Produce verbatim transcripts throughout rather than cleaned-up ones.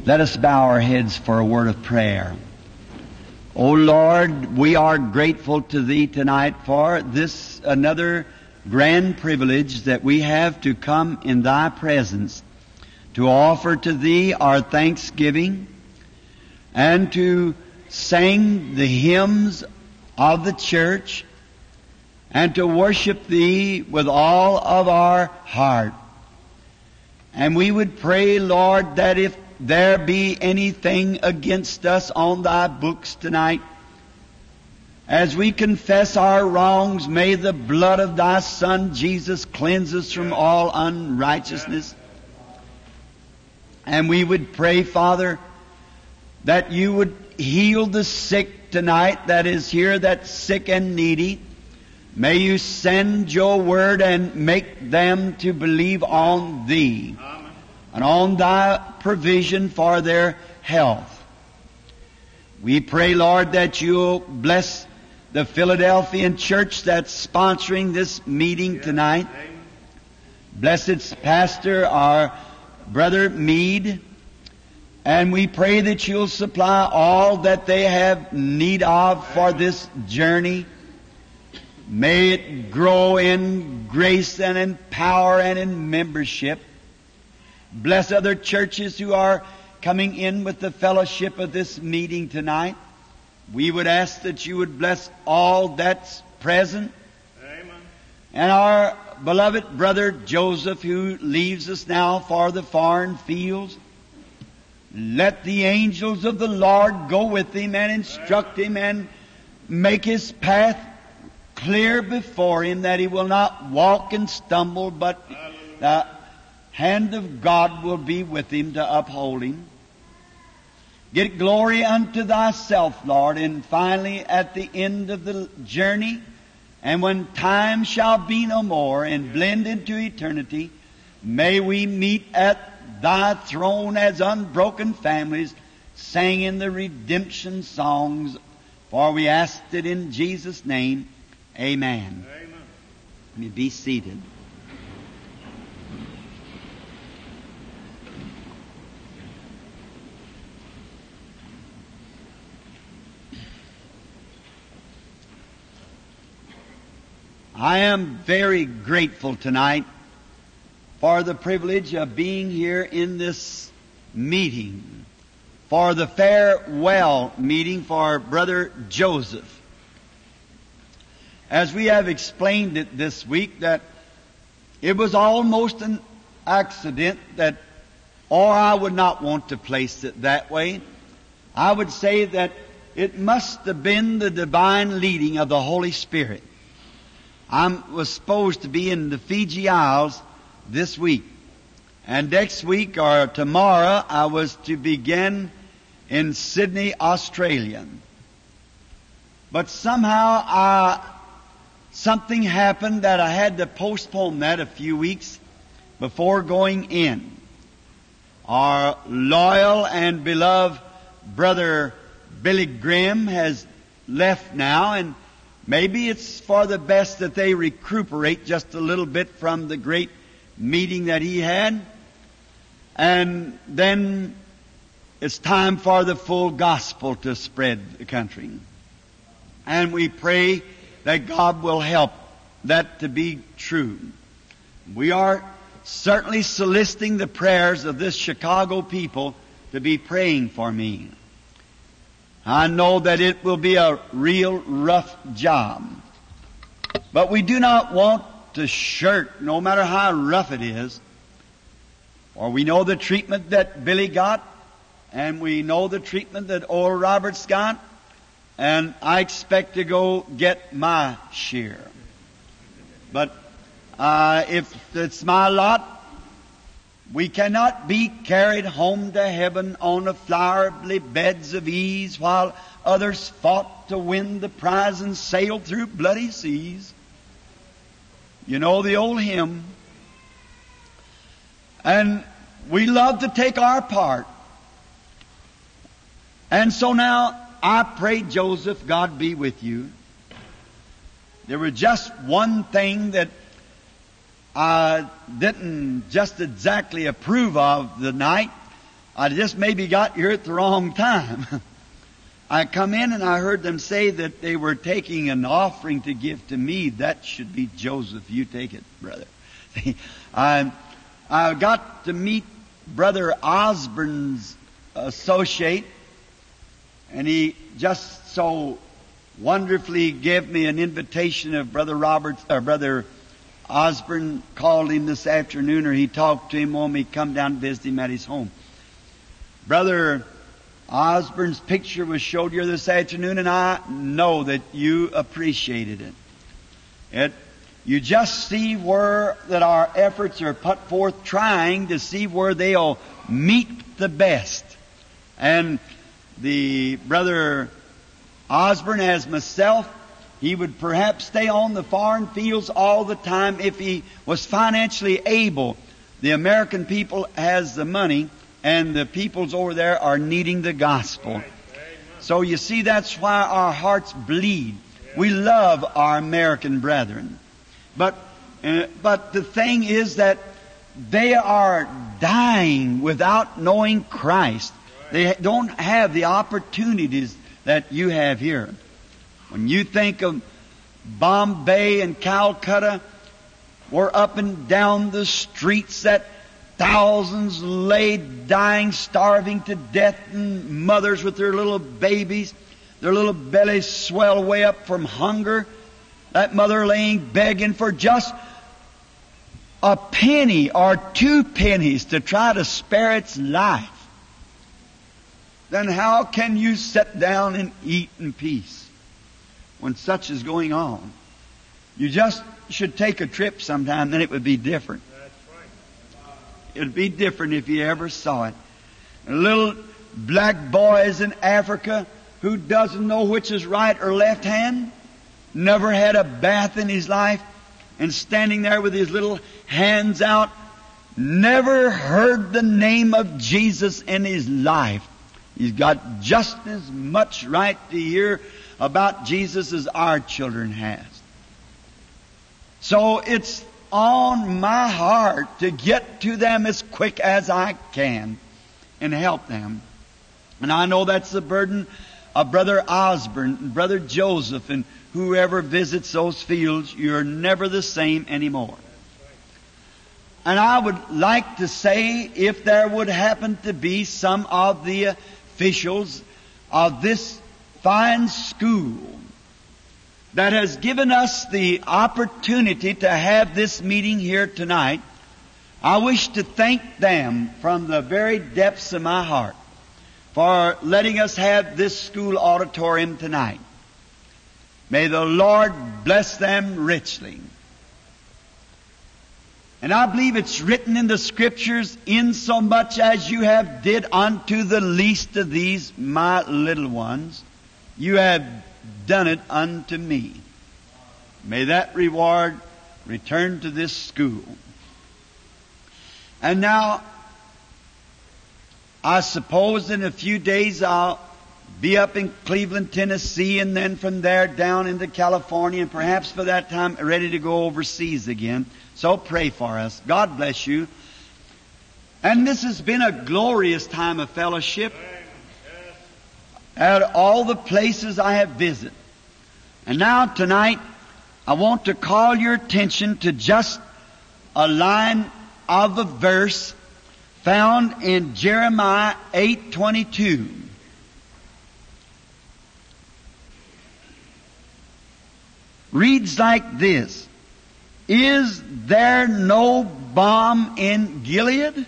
Let us bow our heads for a word of prayer. O Lord, we are grateful to Thee tonight for this another grand privilege that we have to come in Thy presence, to offer to Thee our thanksgiving, and to sing the hymns of the church, and to worship Thee with all of our heart. And we would pray, Lord, that if there be anything against us on Thy books tonight, as we confess our wrongs, may the blood of Thy Son Jesus cleanse us from all unrighteousness. And we would pray, Father, that You would heal the sick tonight that is here, that's sick and needy. May You send Your word and make them to believe on Thee and on Thy provision for their health. We pray, Lord, that You'll bless the Philadelphian church that's sponsoring this meeting tonight. Bless its pastor, our brother Meade. And we pray that You'll supply all that they have need of for this journey. May it grow in grace and in power and in membership. Bless other churches who are coming in with the fellowship of this meeting tonight. We would ask that You would bless all that's present. Amen. And our beloved brother Joseph, who leaves us now for the foreign fields. Let the angels of the Lord go with him and instruct him and make his path clear before him, that he will not walk and stumble, but the hand of God will be with him to uphold him. Get glory unto Thyself, Lord, and finally at the end of the journey, and when time shall be no more and blend into eternity, may we meet at Thy throne as unbroken families, singing the redemption songs, for we asked it in Jesus' name. Amen. Amen. Let me be seated. I am very grateful tonight for the privilege of being here in this meeting, for the farewell meeting for Brother Joseph. As we have explained it this week, that it was almost an accident, that, or I would not want to place it that way. I would say that it must have been the divine leading of the Holy Spirit. I was supposed to be in the Fiji Isles this week. And next week or tomorrow I was to begin in Sydney, Australia. But somehow I, something happened that I had to postpone that a few weeks before going in. Our loyal and beloved brother Billy Graham has left now, and maybe it's for the best that they recuperate just a little bit from the great meeting that he had. And then it's time for the full gospel to spread the country. And we pray that God will help that to be true. We are certainly soliciting the prayers of this Chicago people to be praying for me. I know that it will be a real rough job. But we do not want to shirk, no matter how rough it is. For we know the treatment that Billy got, and we know the treatment that old Robert's got, and I expect to go get my share. But uh, if it's my lot, we cannot be carried home to heaven on the flowery beds of ease while others fought to win the prize and sailed through bloody seas. You know the old hymn. And we love to take our part. And so now I pray, Joseph, God be with you. There was just one thing that I didn't just exactly approve of the night. I just maybe got here at the wrong time. I come in and I heard them say that they were taking an offering to give to me. That should be Joseph. You take it, brother. I, I got to meet Brother Osborne's associate, and he just so wonderfully gave me an invitation of Brother Roberts, or Brother Osborne called him this afternoon, or he talked to him when he come down to visit him at his home. Brother Osborne's picture was showed here this afternoon, and I know that you appreciated it. It you just see where that our efforts are put forth, trying to see where they'll meet the best. And the Brother Osborne, as myself, he would perhaps stay on the foreign fields all the time if he was financially able. The American people has the money, and the peoples over there are needing the gospel. So you see, that's why our hearts bleed. We love our American brethren. But, uh, but the thing is that they are dying without knowing Christ. They don't have the opportunities that you have here. When you think of Bombay and Calcutta, we're up and down the streets that thousands lay dying, starving to death, and mothers with their little babies, their little bellies swell way up from hunger. That mother laying begging for just a penny or two pennies to try to spare its life. Then how can you sit down and eat in peace when such is going on? You just should take a trip sometime, then it would be different. It would be different if you ever saw it. And little black boys in Africa who doesn't know which is right or left hand, never had a bath in his life, and standing there with his little hands out, never heard the name of Jesus in his life. He's got just as much right to hear about Jesus as our children has. So it's on my heart to get to them as quick as I can and help them. And I know that's the burden of Brother Osborne and Brother Joseph and whoever visits those fields. You're never the same anymore. And I would like to say, if there would happen to be some of the officials of this fine school that has given us the opportunity to have this meeting here tonight, I wish to thank them from the very depths of my heart for letting us have this school auditorium tonight. May the Lord bless them richly. And I believe it's written in the Scriptures, insomuch as you have did unto the least of these my little ones, you have done it unto me. May that reward return to this school. And now, I suppose in a few days I'll be up in Cleveland, Tennessee, and then from there down into California, and perhaps for that time ready to go overseas again. So pray for us. God bless you. And this has been a glorious time of fellowship at all the places I have visited. And now tonight, I want to call your attention to just a line of a verse found in Jeremiah eight twenty-two. Reads like this: Is there no balm in Gilead?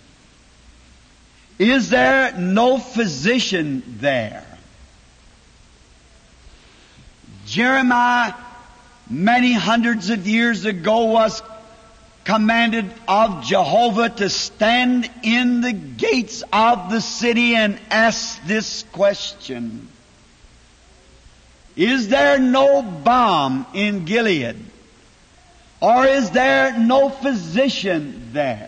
Is there no physician there? Jeremiah, many hundreds of years ago, was commanded of Jehovah to stand in the gates of the city and ask this question: Is there no balm in Gilead? Or is there no physician there?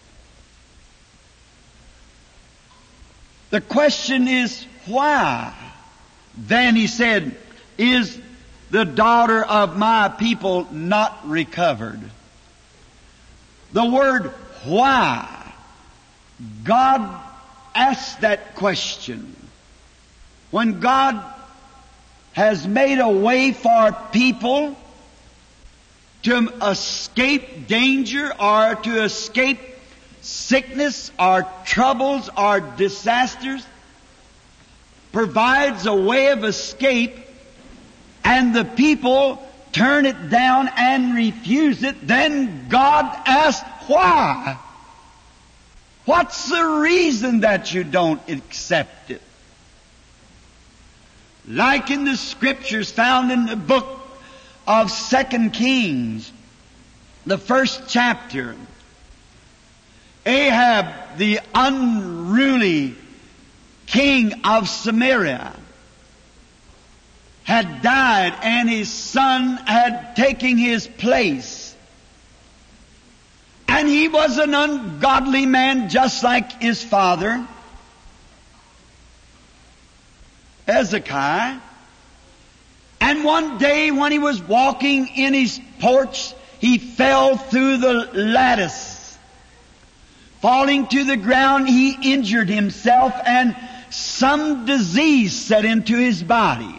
The question is, why? Then he said, is the daughter of my people not recovered? The word why, God ask that question. When God has made a way for people to escape danger or to escape sickness or troubles or disasters, provides a way of escape, and the people turn it down and refuse it, then God asks, why? What's the reason that you don't accept it? Like in the Scriptures found in the book of Second Kings, the first chapter, Ahab, the unruly king of Samaria, had died, and his son had taken his place. And he was an ungodly man just like his father, Hezekiah. And one day when he was walking in his porch, he fell through the lattice. Falling to the ground, he injured himself, and some disease set into his body.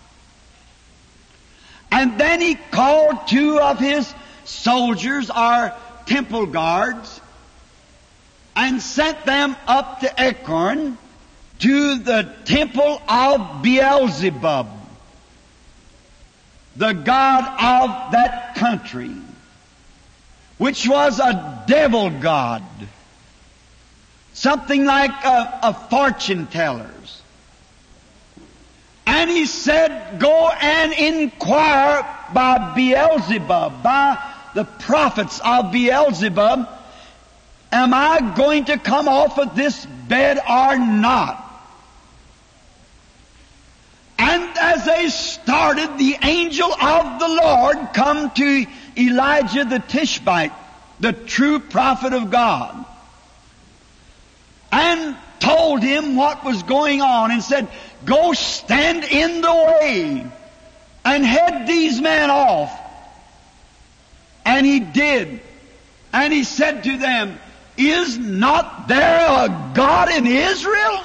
And then he called two of his soldiers, or temple guards, and sent them up to Ekron, to the temple of Beelzebub, the god of that country, which was a devil god, something like a, a fortune teller's. And he said, go and inquire by Beelzebub, by the prophets of Beelzebub, am I going to come off of this bed or not? And as they started, the angel of the Lord come to Elijah the Tishbite, the true prophet of God, and told him what was going on, and said, go stand in the way and head these men off. And he did. And he said to them, is not there a God in Israel?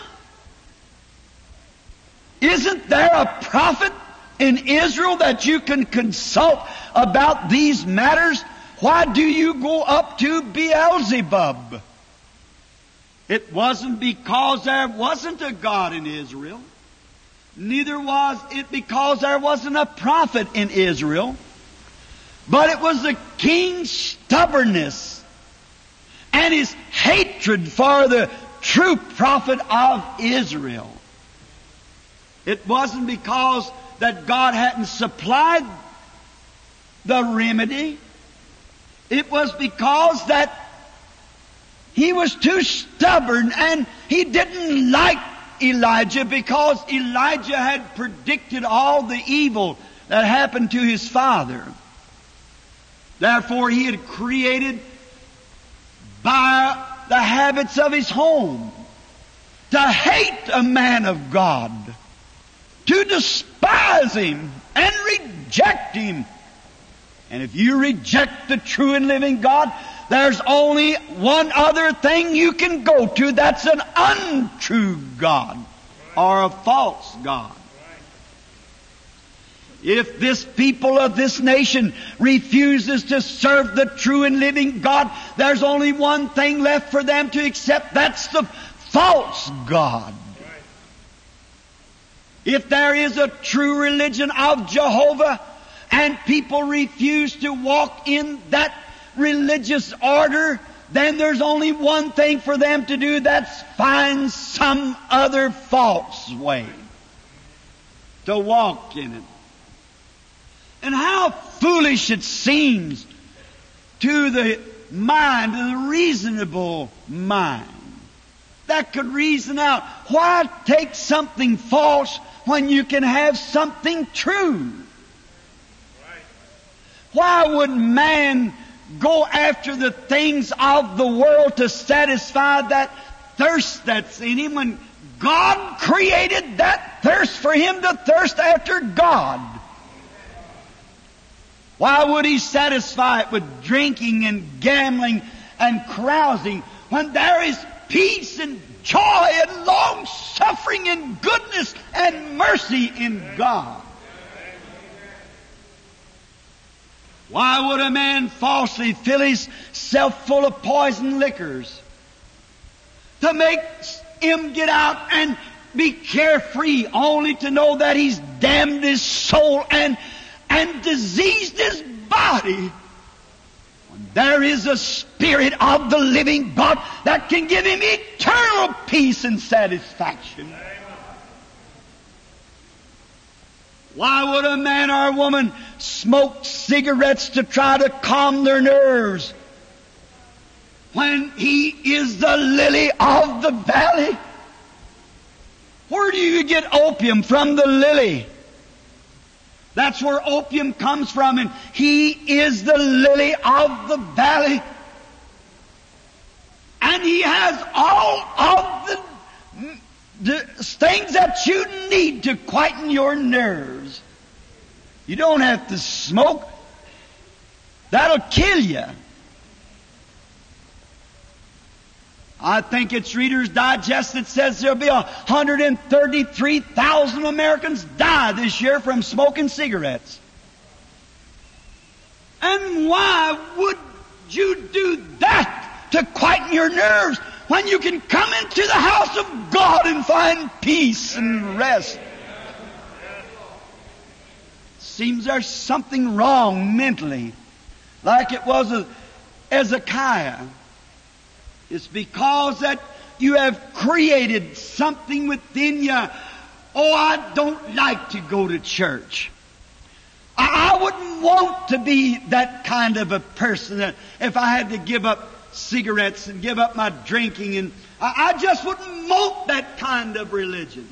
Isn't there a prophet in Israel that you can consult about these matters? Why do you go up to Beelzebub? It wasn't because there wasn't a God in Israel. Neither was it because there wasn't a prophet in Israel. But it was the king's stubbornness and his hatred for the true prophet of Israel. It wasn't because that God hadn't supplied the remedy. It was because that he was too stubborn, and he didn't like Elijah because Elijah had predicted all the evil that happened to his father. Therefore, he had created by the habits of his home to hate a man of God, to despise him and reject him. And if you reject the true and living God, there's only one other thing you can go to. That's an untrue God or a false God. If this people of this nation refuses to serve the true and living God, there's only one thing left for them to accept. That's the false God. If there is a true religion of Jehovah and people refuse to walk in that religious order, then there's only one thing for them to do. That's find some other false way to walk in it. And how foolish it seems to the mind, to the reasonable mind, that could reason out, why take something false when you can have something true? Why would man go after the things of the world to satisfy that thirst that's in him when God created that thirst for him to thirst after God? Why would he satisfy it with drinking and gambling and carousing when there is peace and joy and long suffering and goodness and mercy in God. Why would a man falsely fill himself full of poison liquors to make him get out and be carefree, only to know that he's damned his soul and, and diseased his body? When there is a Spirit of the living God that can give him eternal peace and satisfaction. Why would a man or a woman smoke cigarettes to try to calm their nerves when he is the lily of the valley? Where do you get opium? From the lily. That's where opium comes from, and he is the lily of the valley. And he has all of the The things that you need to quieten your nerves. You don't have to smoke. That'll kill you. I think it's Reader's Digest that says there'll be one hundred thirty-three thousand Americans die this year from smoking cigarettes. And why would you do that to quieten your nerves when you can come into the house of God and find peace and rest? Seems there's something wrong mentally, like it was with Hezekiah. It's because that you have created something within you. Oh, I don't like to go to church. I, I wouldn't want to be that kind of a person that if I had to give up cigarettes and give up my drinking, and I, I just wouldn't want that kind of religion.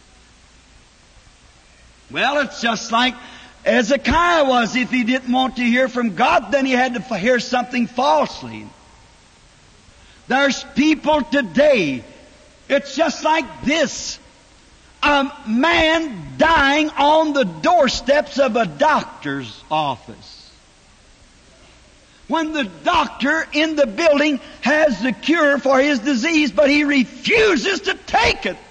Well, it's just like Hezekiah was. If he didn't want to hear from God, then he had to hear something falsely. There's people today, it's just like this. A man dying on the doorsteps of a doctor's office, when the doctor in the building has the cure for his disease, but he refuses to take it.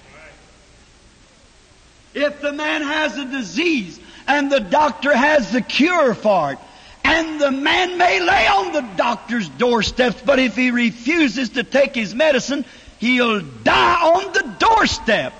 If the man has a disease and the doctor has the cure for it, and the man may lay on the doctor's doorsteps, but if he refuses to take his medicine, he'll die on the doorstep.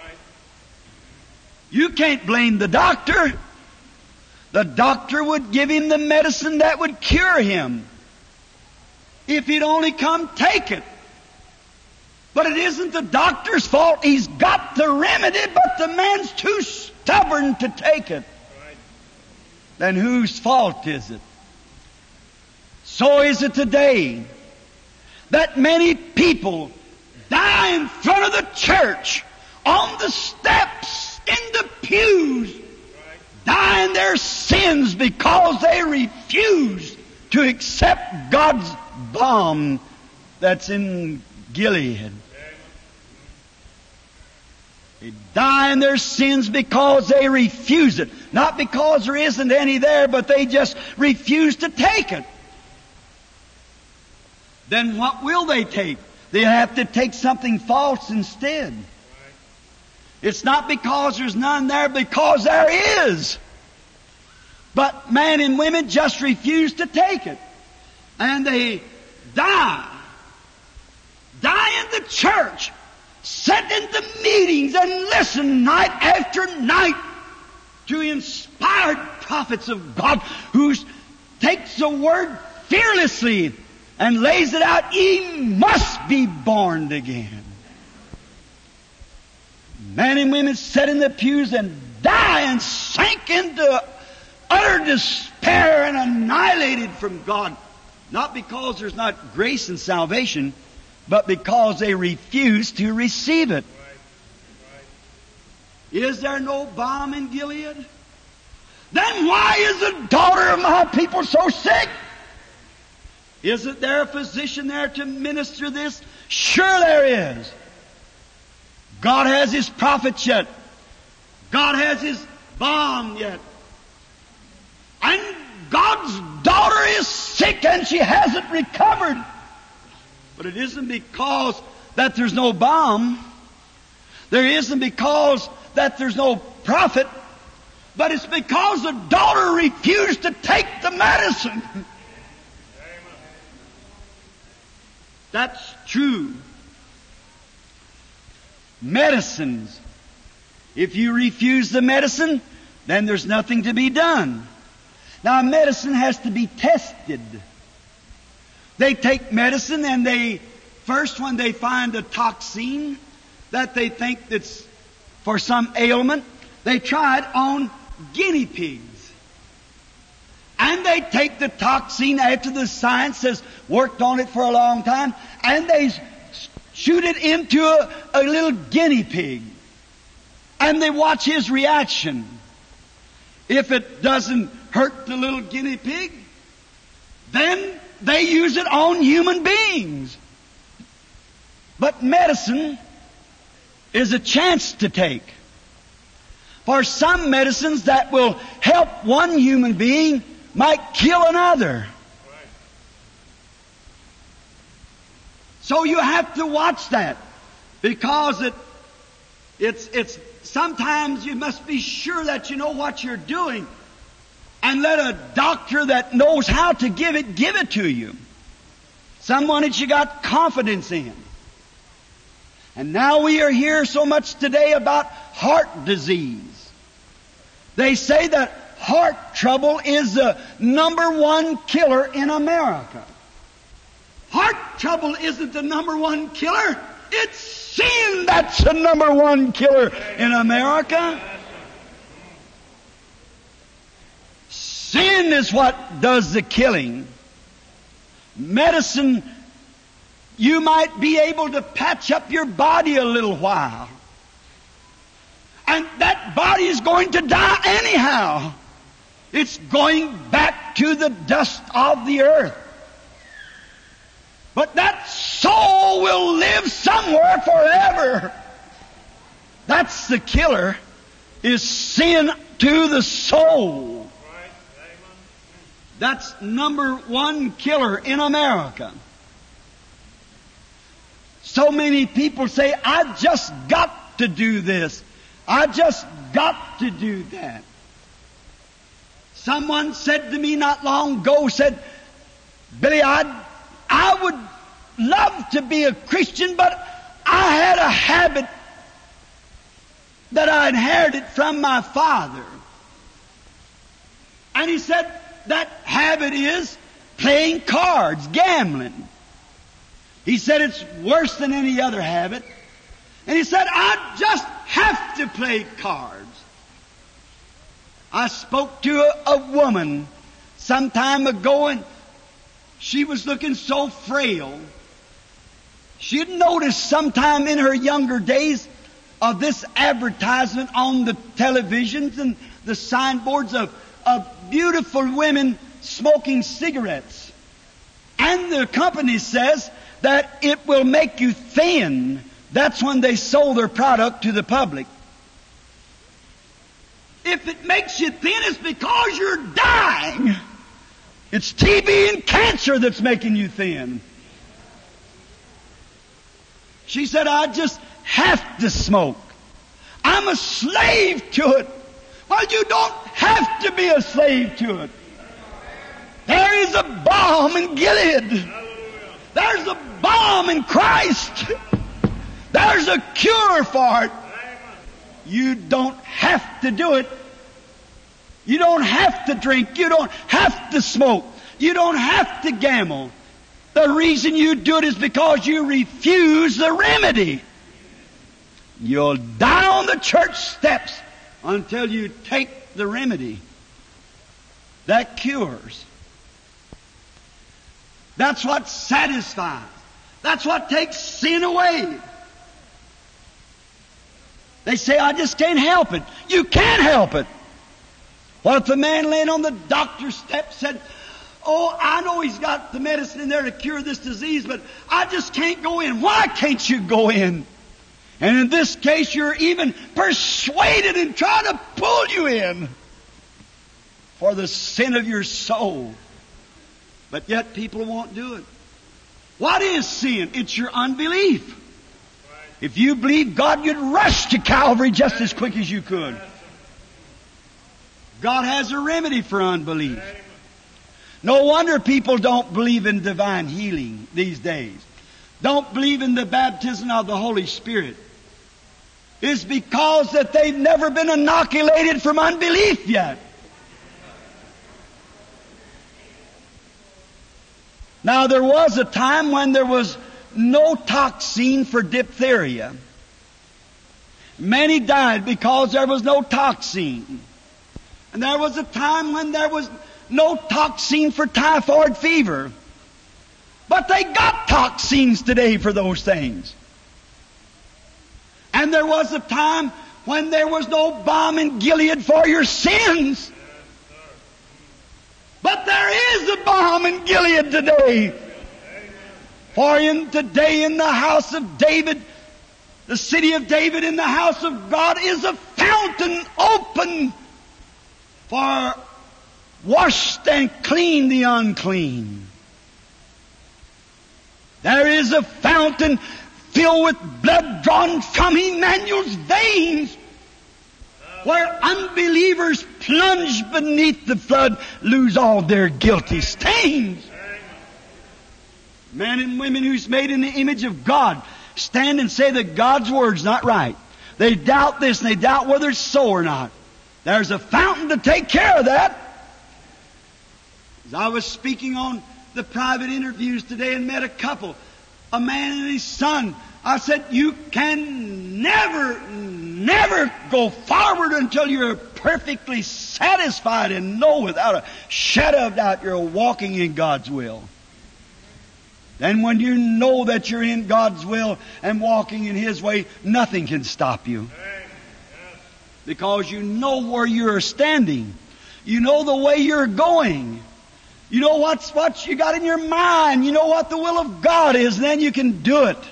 You can't blame the doctor. The doctor would give him the medicine that would cure him if he'd only come take it. But it isn't the doctor's fault. He's got the remedy, but the man's too stubborn to take it. Then whose fault is it? So is it today that many people die in front of the church, on the steps, in the pews, die in their sins because they refuse to accept God's balm that's in Gilead. They die in their sins because they refuse it. Not because there isn't any there, but they just refuse to take it. Then what will they take? They'll have to take something false instead. It's not because there's none there, because there is. But men and women just refuse to take it. And they die. Die in the church. Sit in the meetings and listen night after night to inspired prophets of God who takes the word fearlessly and lays it out. Ye must be born again. Men and women sit in the pews and die and sink into utter despair and annihilated from God. Not because there's not grace and salvation, but because they refuse to receive it. Is there no balm in Gilead? Then why is the daughter of my people so sick? Isn't there a physician there to minister this? Sure there is. God has His prophets yet. God has His balm yet. And God's daughter is sick and she hasn't recovered. But it isn't because that there's no balm. There isn't because that there's no prophet. But it's because the daughter refused to take the medicine. That's true. Medicines. If you refuse the medicine, then there's nothing to be done. Now, medicine has to be tested. They take medicine and they, first when they find a toxin that they think that's for some ailment, they try it on guinea pigs. And they take the toxin after the science has worked on it for a long time, and they shoot it into a, a little guinea pig. And they watch his reaction. If it doesn't hurt the little guinea pig, then they use it on human beings. But medicine is a chance to take. For some medicines that will help one human being might kill another. So you have to watch that, because it it's it's sometimes you must be sure that you know what you're doing, and let a doctor that knows how to give it give it to you. Someone that you got confidence in. And now we are here so much today about heart disease. They say that heart trouble is the number one killer in America. Heart trouble isn't the number one killer. It's sin that's the number one killer in America. Sin is what does the killing. Medicine, you might be able to patch up your body a little while. And that body is going to die anyhow. It's going back to the dust of the earth. But that soul will live somewhere forever. That's the killer, is sin to the soul. That's number one killer in America. So many people say, I just got to do this. I just got to do that. Someone said to me not long ago, said, Billy, I, I would love to be a Christian, but I had a habit that I inherited from my father. And he said, that habit is playing cards, gambling. He said it's worse than any other habit. And he said, I just have to play cards. I spoke to a, a woman some time ago, and she was looking so frail. She had noticed sometime in her younger days of this advertisement on the televisions and the signboards of, of beautiful women smoking cigarettes. And the company says that it will make you thin. That's when they sold their product to the public. If it makes you thin, it's because you're dying. It's T B and cancer that's making you thin. She said, I just have to smoke. I'm a slave to it. Well, you don't have to be a slave to it. There is a balm in Gilead. There's a balm in Christ. There's a cure for it. You don't have to do it. You don't have to drink. You don't have to smoke. You don't have to gamble. The reason you do it is because you refuse the remedy. You'll die on the church steps until you take the remedy that cures. That's what satisfies. That's what takes sin away. They say, I just can't help it. You can't help it. What if the man laying on the doctor's step said, oh, I know he's got the medicine in there to cure this disease, but I just can't go in. Why can't you go in? And in this case, you're even persuaded and trying to pull you in for the sin of your soul. But yet people won't do it. What is sin? It's your unbelief. If you believe God, you'd rush to Calvary just as quick as you could. God has a remedy for unbelief. No wonder people don't believe in divine healing these days. Don't believe in the baptism of the Holy Spirit. It's because that they've never been inoculated from unbelief yet. Now, there was a time when there was no toxin for diphtheria. Many died because there was no toxin. And there was a time when there was no toxin for typhoid fever. But they got toxins today for those things. And there was a time when there was no balm in Gilead for your sins. But there is a balm in Gilead today. For in today in the house of David, the city of David, in the house of God, is a fountain open for washed and clean the unclean. There is a fountain filled with blood drawn from Emmanuel's veins, where unbelievers plunge beneath the flood, lose all their guilty stains. Men and women who's made in the image of God stand and say that God's Word's not right. They doubt this and they doubt whether it's so or not. There's a fountain to take care of that. As I was speaking on the private interviews today and met a couple, a man and his son, I said, you can never, never go forward until you're perfectly satisfied and know without a shadow of doubt you're walking in God's will. Then when you know that you're in God's will and walking in His way, nothing can stop you. Because you know where you're standing. You know the way you're going. You know what's what you got in your mind. You know what the will of God is, and then you can do it.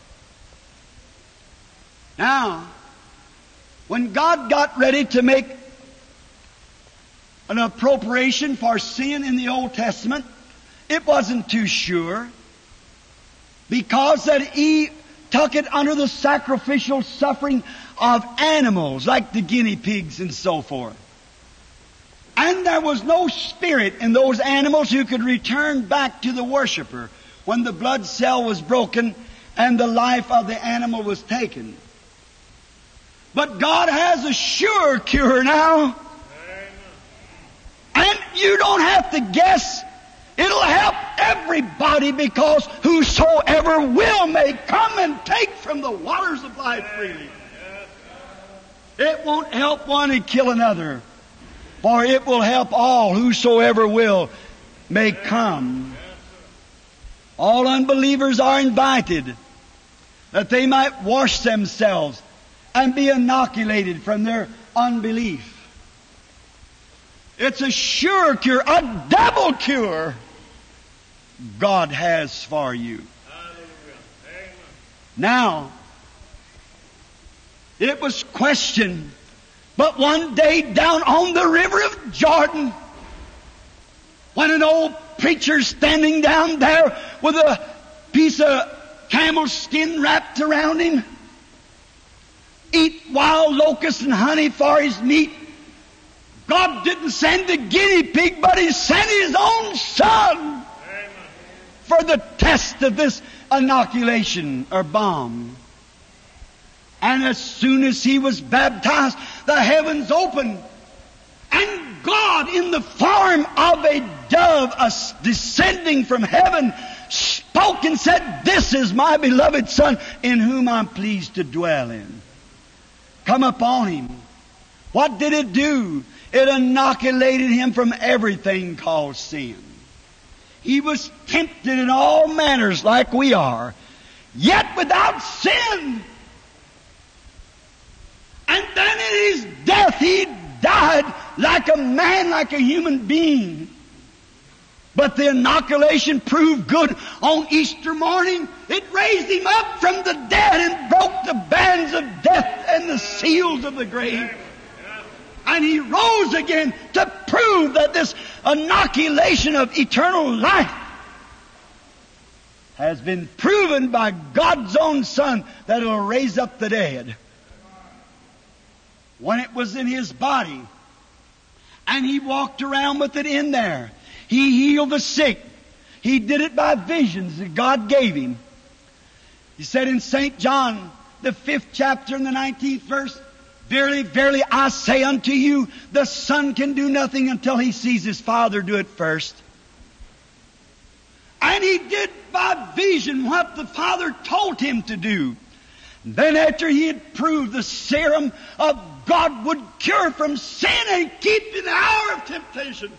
Now, when God got ready to make an appropriation for sin in the Old Testament, it wasn't too sure. Because that He took it under the sacrificial suffering of animals, like the guinea pigs and so forth. And there was no spirit in those animals who could return back to the worshiper when the blood cell was broken and the life of the animal was taken. But God has a sure cure now. And you don't have to guess. It'll help everybody, because whosoever will may come and take from the waters of life freely. It won't help one and kill another, for it will help all. Whosoever will may come. All unbelievers are invited that they might wash themselves and be inoculated from their unbelief. It's a sure cure, a double cure God has for you. Now, it was questioned, but one day down on the river of Jordan, when an old preacher standing down there with a piece of camel skin wrapped around him, eat wild locusts and honey for his meat, God didn't send a guinea pig, but He sent His own Son for the test of this inoculation or bomb. And as soon as He was baptized, the heavens opened, and God, in the form of a dove descending from heaven, spoke and said, "This is my beloved Son, in whom I'm pleased to dwell in." Come upon Him. What did it do? It inoculated Him from everything called sin. He was tempted in all manners like we are, yet without sin. And then in His death He died like a man, like a human being. But the inoculation proved good. On Easter morning, it raised Him up from the dead and broke the bands of death and the seals of the grave. And He rose again to prove that this inoculation of eternal life has been proven by God's own Son that it'll raise up the dead. When it was in His body, and He walked around with it in there, He healed the sick. He did it by visions that God gave Him. He said in Saint John, the fifth chapter and the nineteenth verse, "Verily, verily, I say unto you, the Son can do nothing until He sees His Father do it first." And He did by vision what the Father told Him to do. And then after He had proved the serum of God would cure from sin and keep in the hour of temptation,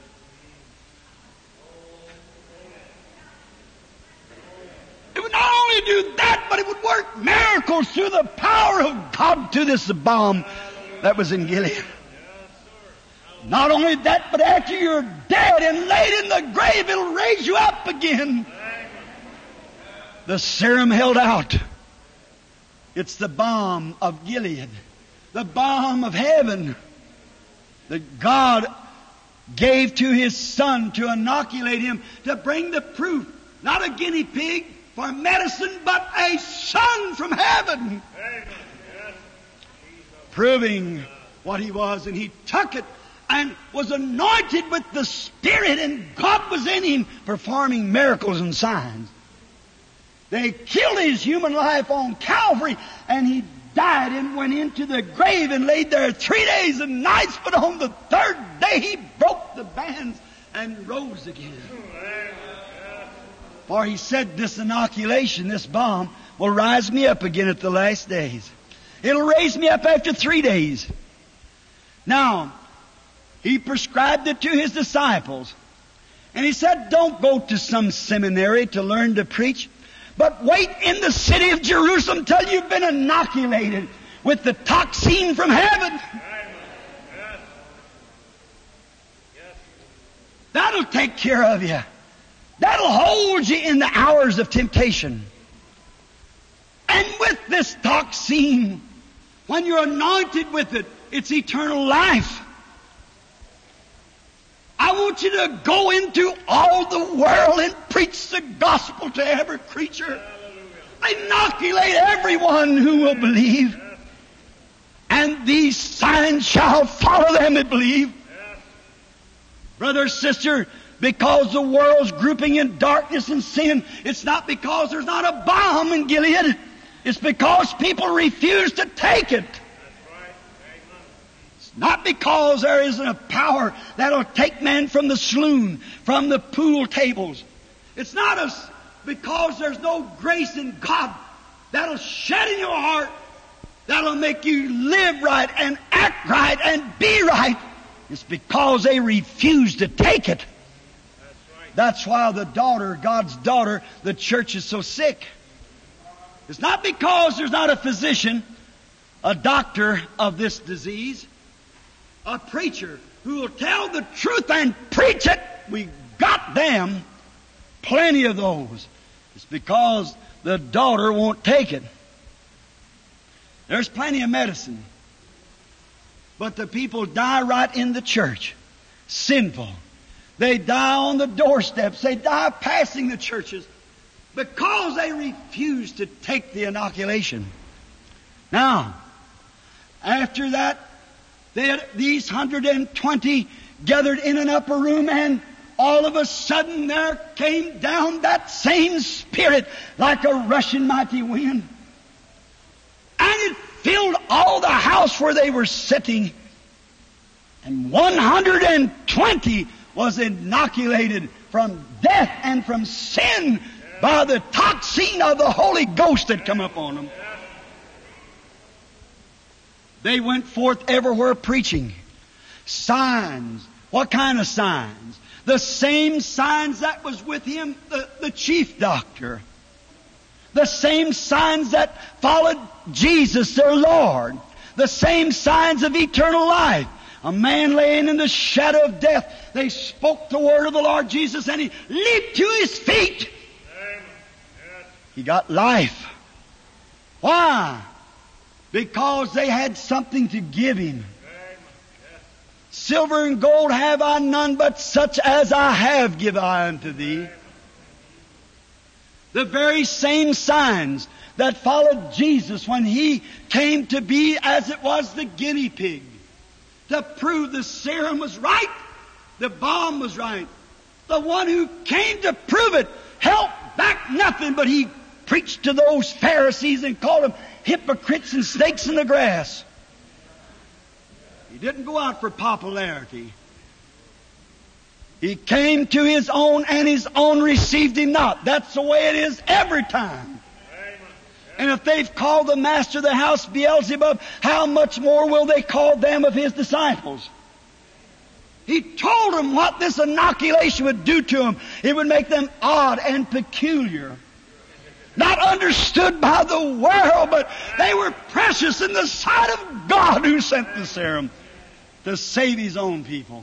it would not only do that, but it would work miracles through the power of God to this bomb that was in Gilead. Not only that, but after you're dead and laid in the grave, it'll raise you up again. The serum held out. It's the balm of Gilead, the balm of heaven that God gave to His Son to inoculate Him, to bring the proof, not a guinea pig for medicine, but a Son from heaven, proving what He was. And He took it and was anointed with the Spirit, and God was in Him performing miracles and signs. They killed His human life on Calvary, and He died and went into the grave and laid there three days and nights, but on the third day He broke the bands and rose again. For He said, this inoculation, this balm, will rise me up again at the last days. It'll raise me up after three days. Now, He prescribed it to His disciples. And He said, don't go to some seminary to learn to preach, but wait in the city of Jerusalem till you've been inoculated with the toxin from heaven. That'll take care of you. That'll hold you in the hours of temptation. And with this toxin, when you're anointed with it, it's eternal life. I want you to go into all the world and preach the gospel to every creature. Inoculate everyone who will believe. And these signs shall follow them that believe. Brother, sister, because the world's grouping in darkness and sin, it's not because there's not a balm in Gilead. It's because people refuse to take it. Not because there isn't a power that'll take man from the saloon, from the pool tables. It's not a, because there's no grace in God that'll shed in your heart, that'll make you live right and act right and be right. It's because they refuse to take it. That's why the daughter, God's daughter, the church is so sick. It's not because there's not a physician, a doctor of this disease, a preacher who will tell the truth and preach it. We got them, plenty of those. It's because the daughter won't take it. There's plenty of medicine, but the people die right in the church, sinful. They die on the doorsteps. They die passing the churches because they refuse to take the inoculation. Now, after that, they had these one hundred twenty gathered in an upper room, and all of a sudden there came down that same Spirit like a rushing mighty wind. And it filled all the house where they were sitting. And one hundred twenty was inoculated from death and from sin by the toxin of the Holy Ghost that come upon them. They went forth everywhere preaching. Signs. What kind of signs? The same signs that was with him, the, the chief doctor. The same signs that followed Jesus, their Lord. The same signs of eternal life. A man laying in the shadow of death. They spoke the word of the Lord Jesus, and he leaped to his feet. He got life. Why? Because they had something to give him. Silver and gold have I none, but such as I have give I unto thee. The very same signs that followed Jesus when He came to be, as it was, the guinea pig, to prove the serum was right, the balm was right. The one who came to prove it held back nothing, but He preached to those Pharisees and called them hypocrites and snakes in the grass. He didn't go out for popularity. He came to His own, and His own received Him not. That's the way it is every time. And if they've called the master of the house Beelzebub, how much more will they call them of His disciples? He told them what this inoculation would do to them. It would make them odd and peculiar. Not understood by the world, but they were precious in the sight of God, who sent the serum to save His own people.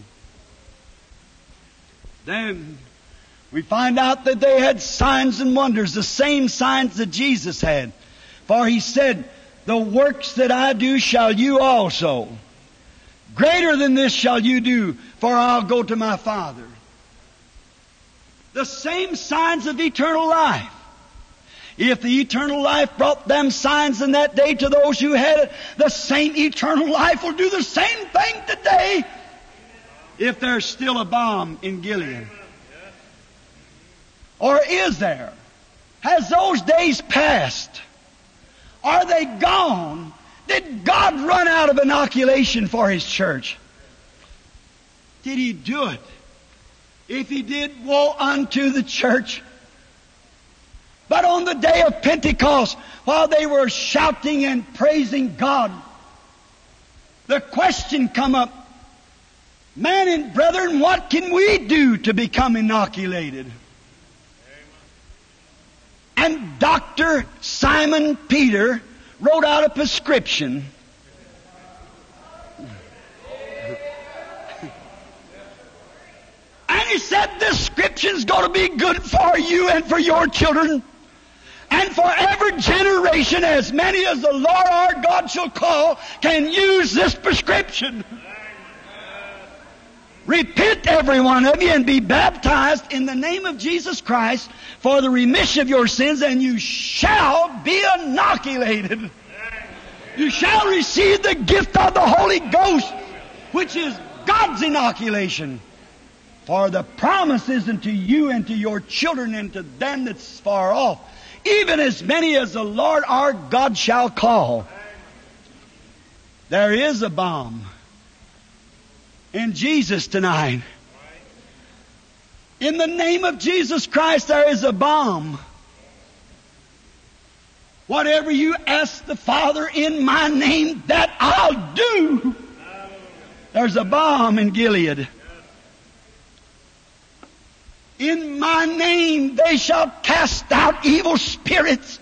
Then we find out that they had signs and wonders, the same signs that Jesus had. For He said, the works that I do shall you also. Greater than this shall you do, for I'll go to my Father. The same signs of eternal life. If the eternal life brought them signs in that day to those who had it, the same eternal life will do the same thing today. If there's still a balm in Gilead. Or is there? Has those days passed? Are they gone? Did God run out of inoculation for His church? Did He do it? If He did, woe unto the church. But on the day of Pentecost, while they were shouting and praising God, the question come up, man and brethren, what can we do to become inoculated? And Doctor Simon Peter wrote out a prescription. And he said, this scripture's going to be good for you and for your children, and for every generation, as many as the Lord our God shall call, can use this prescription. Repent, every one of you, and be baptized in the name of Jesus Christ for the remission of your sins, and you shall be inoculated. You shall receive the gift of the Holy Ghost, which is God's inoculation. For the promise is unto you and to your children and to them that's far off, even as many as the Lord our God shall call. There is a balm in Jesus tonight. In the name of Jesus Christ, there is a balm. Whatever you ask the Father in my name, that I'll do. There's a balm in Gilead. In my name they shall cast out evil spirits.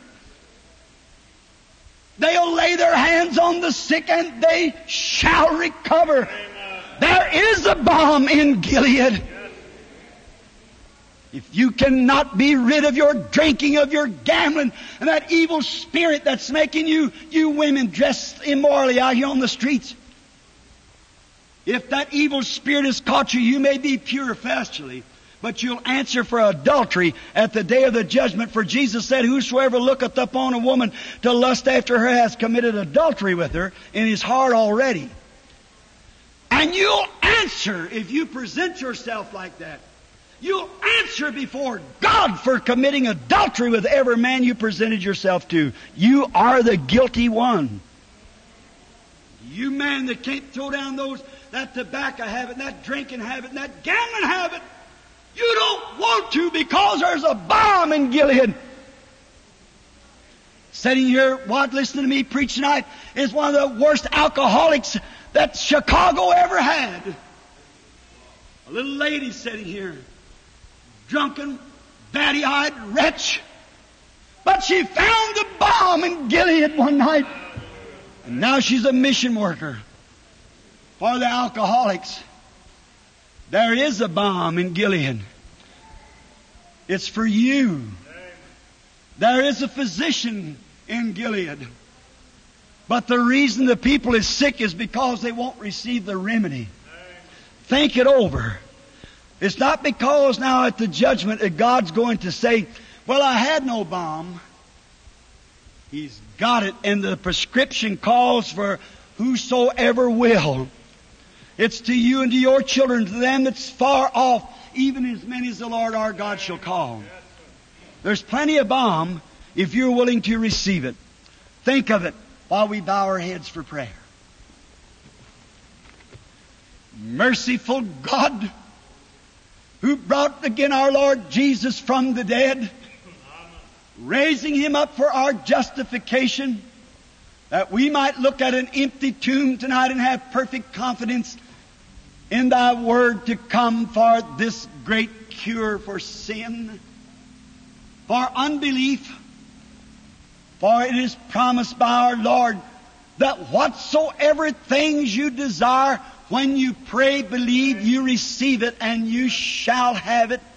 They'll lay their hands on the sick and they shall recover. There is a balm in Gilead. If you cannot be rid of your drinking, of your gambling, and that evil spirit that's making you, you women dressed immorally out here on the streets, if that evil spirit has caught you, you may be pure fleshly, but you'll answer for adultery at the day of the judgment. For Jesus said, whosoever looketh upon a woman to lust after her has committed adultery with her in his heart already. And you'll answer if you present yourself like that. You'll answer before God for committing adultery with every man you presented yourself to. You are the guilty one. You man that can't throw down those, that tobacco habit, that drinking habit, that gambling habit, you don't want to because there's a balm in Gilead. Sitting here, what, listening to me preach tonight, is one of the worst alcoholics that Chicago ever had. A little lady sitting here, drunken, batty-eyed wretch. But she found the balm in Gilead one night. And now she's a mission worker for the alcoholics. There is a balm in Gilead. It's for you. There is a physician in Gilead. But the reason the people is sick is because they won't receive the remedy. Think it over. It's not because now at the judgment that God's going to say, Well, I had no balm. He's got it, and the prescription calls for whosoever will. It's to you and to your children, to them that's far off, even as many as the Lord our God shall call. There's plenty of balm if you're willing to receive it. Think of it while we bow our heads for prayer. Merciful God, who brought again our Lord Jesus from the dead, raising Him up for our justification, that we might look at an empty tomb tonight and have perfect confidence in Thy Word to come for this great cure for sin, for unbelief. For it is promised by our Lord that whatsoever things you desire, when you pray, believe, you receive it, and you shall have it.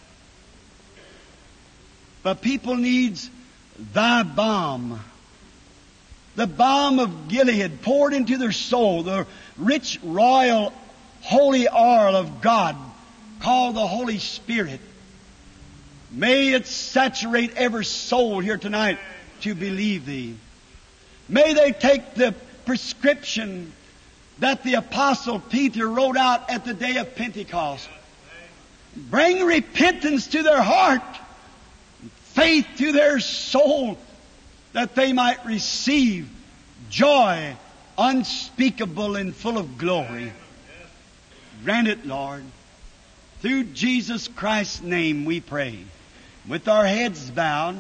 But people needs Thy balm, the balm of Gilead poured into their soul, the rich, royal, holy oil of God called the Holy Spirit. May it saturate every soul here tonight to believe Thee. May they take the prescription that the Apostle Peter wrote out at the day of Pentecost. Bring repentance to their heart, faith to their soul, that they might receive joy unspeakable and full of glory. Grant it, Lord. Through Jesus Christ's name we pray. With our heads bowed,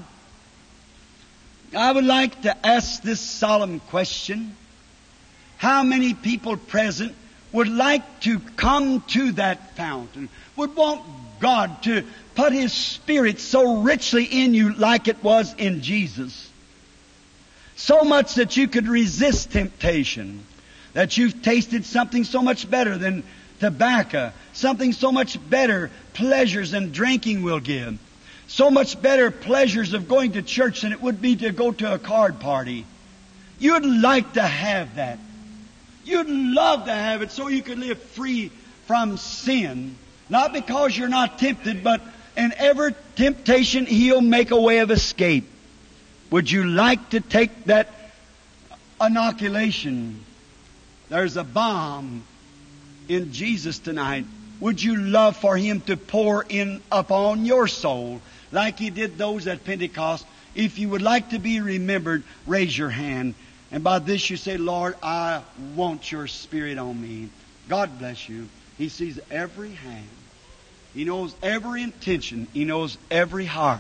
I would like to ask this solemn question. How many people present would like to come to that fountain, would want God to put His Spirit so richly in you like it was in Jesus? So much that you could resist temptation, that you've tasted something so much better than tobacco, something so much better pleasures than drinking will give, so much better pleasures of going to church than it would be to go to a card party. You'd like to have that. You'd love to have it so you could live free from sin. Not because you're not tempted, but in every temptation He'll make a way of escape. Would you like to take that inoculation? There's a balm in Jesus tonight. Would you love for Him to pour in upon your soul like He did those at Pentecost? If you would like to be remembered, raise your hand. And by this you say, Lord, I want Your Spirit on me. God bless you. He sees every hand. He knows every intention. He knows every heart.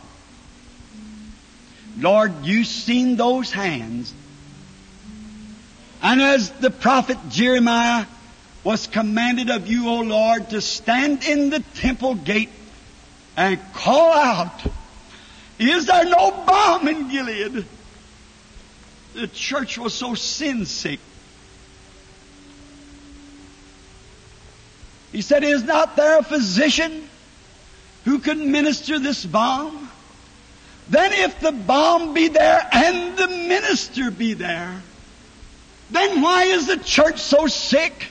Lord, You've seen those hands. And as the prophet Jeremiah was commanded of You, O Lord, to stand in the temple gate and call out, is there no balm in Gilead? The church was so sin sick. He said, is not there a physician who can minister this balm? Then if the balm be there and the minister be there, then why is the church so sick?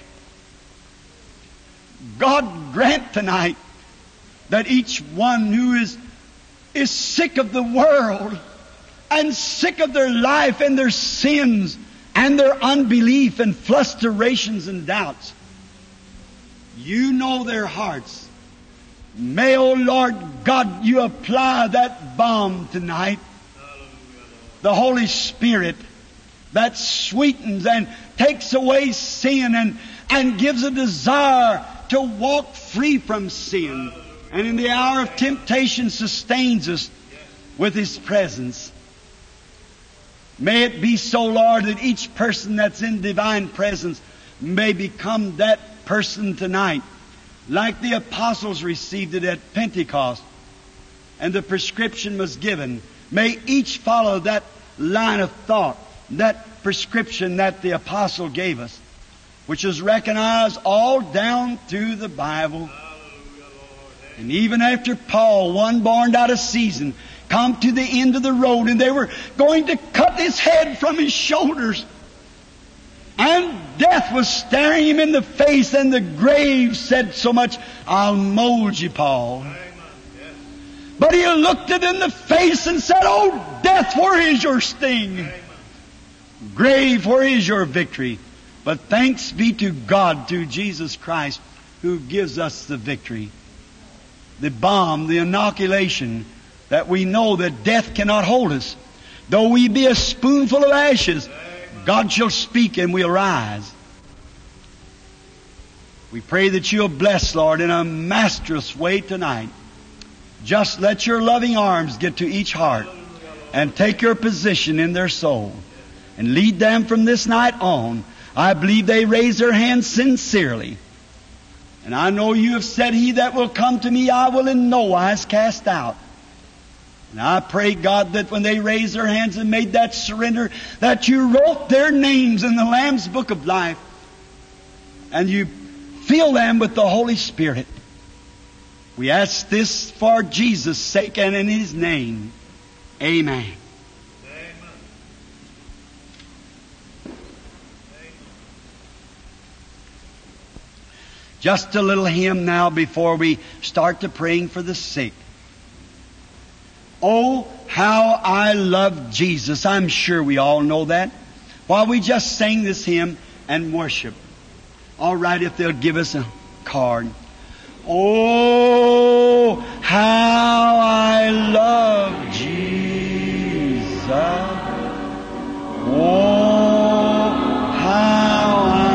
God grant tonight that each one who is, is sick of the world and sick of their life and their sins and their unbelief and frustrations and doubts, You know their hearts. May, O Lord God, You apply that balm tonight. The Holy Spirit that sweetens and takes away sin and, and gives a desire to walk free from sin. And in the hour of temptation sustains us with His presence. May it be so, Lord, that each person that's in divine presence may become that person tonight, like the apostles received it at Pentecost, and the prescription was given. May each follow that line of thought, that prescription that the apostle gave us, which is recognized all down through the Bible. And even after Paul, one born out of season, come to the end of the road, and they were going to cut his head from his shoulders, and death was staring him in the face, and the grave said so much, I'll mold you, Paul. But He looked it in the face and said, "Oh, death, where is your sting? Grave, where is your victory?" But thanks be to God through Jesus Christ, who gives us the victory. The balm, the inoculation, that we know that death cannot hold us. Though we be a spoonful of ashes, God shall speak and we'll rise. We pray that You'll bless, Lord, in a masterous way tonight. Just let Your loving arms get to each heart and take Your position in their soul and lead them from this night on. I believe they raise their hands sincerely. And I know You have said, "He that will come to Me, I will in no wise cast out." And I pray, God, that when they raised their hands and made that surrender, that You wrote their names in the Lamb's Book of Life. And You fill them with the Holy Spirit. We ask this for Jesus' sake and in His name. Amen. Just a little hymn now before we start to praying for the sick. Oh, how I love Jesus. I'm sure we all know that. While we just sing this hymn and worship. All right, if they'll give us a card. Oh, how I love Jesus. Oh, how I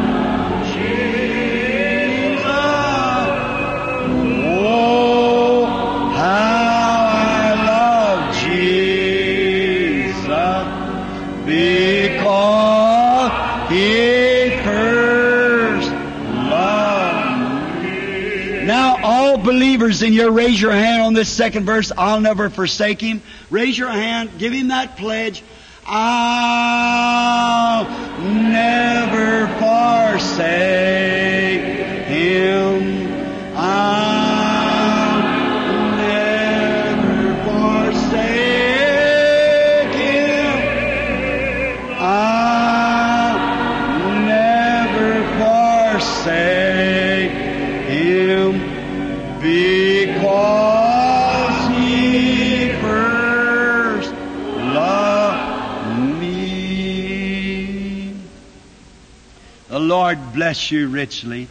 believers in here, raise your hand on this second verse. I'll never forsake Him. Raise your hand. Give Him that pledge. I'll never forsake Him. I'll never forsake Him. I'll never forsake Him. Because He first loved me. The Lord bless you richly.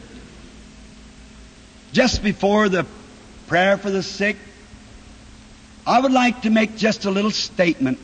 Just before the prayer for the sick, I would like to make just a little statement.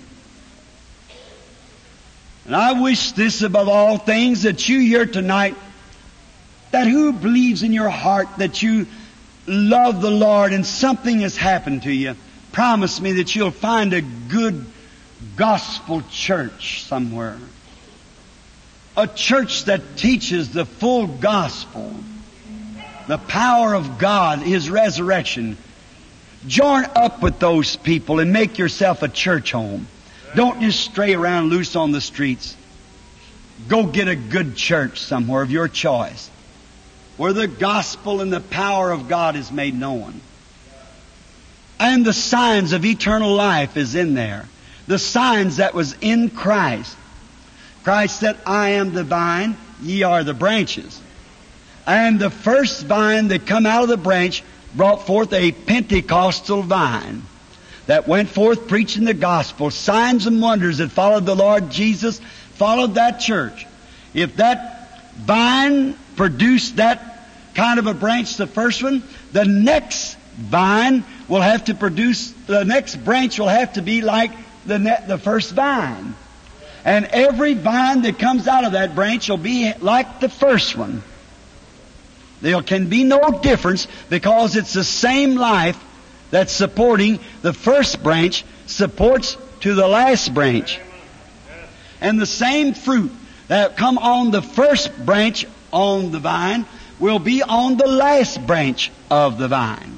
And I wish this above all things, that you here tonight, that who believes in your heart that you love the Lord and something has happened to you, promise me that you'll find a good gospel church somewhere. A church that teaches the full gospel, the power of God, His resurrection. Join up with those people and make yourself a church home. Don't just stray around loose on the streets. Go get a good church somewhere of your choice, where the gospel and the power of God is made known. And the signs of eternal life is in there. The signs that was in Christ. Christ said, "I am the vine, ye are the branches." And the first vine that come out of the branch brought forth a Pentecostal vine that went forth preaching the gospel. Signs and wonders that followed the Lord Jesus, followed that church. If that vine produced that kind of a branch, the first one, the next vine will have to produce, the next branch will have to be like the ne- the first vine. And every vine that comes out of that branch will be like the first one. There can be no difference, because it's the same life that's supporting the first branch supports to the last branch. And the same fruit that come on the first branch on the vine will be on the last branch of the vine.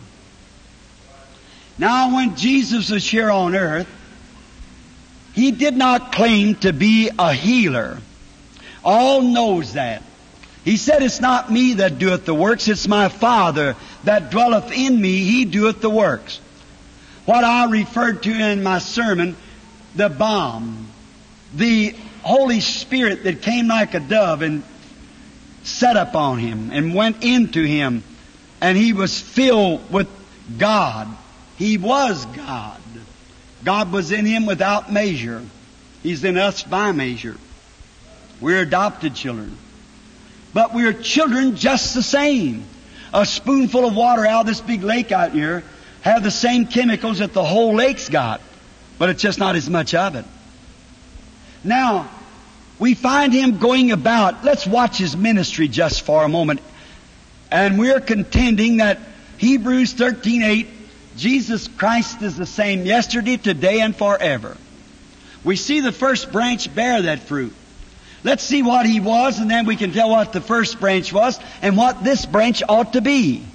Now, when Jesus was here on earth, He did not claim to be a healer. All knows that. He said, "It's not me that doeth the works, it's my Father that dwelleth in me, He doeth the works." What I referred to in my sermon, the balm, the Holy Spirit that came like a dove and set upon Him and went into Him, and He was filled with God. He was God. God was in Him without measure. He's in us by measure. We're adopted children. But we're children just the same. A spoonful of water out of this big lake out here have the same chemicals that the whole lake's got. But it's just not as much of it. Now, we find Him going about. Let's watch His ministry just for a moment. And we're contending that Hebrews thirteen eight, Jesus Christ is the same yesterday, today, and forever. We see the first branch bear that fruit. Let's see what He was, and then we can tell what the first branch was and what this branch ought to be.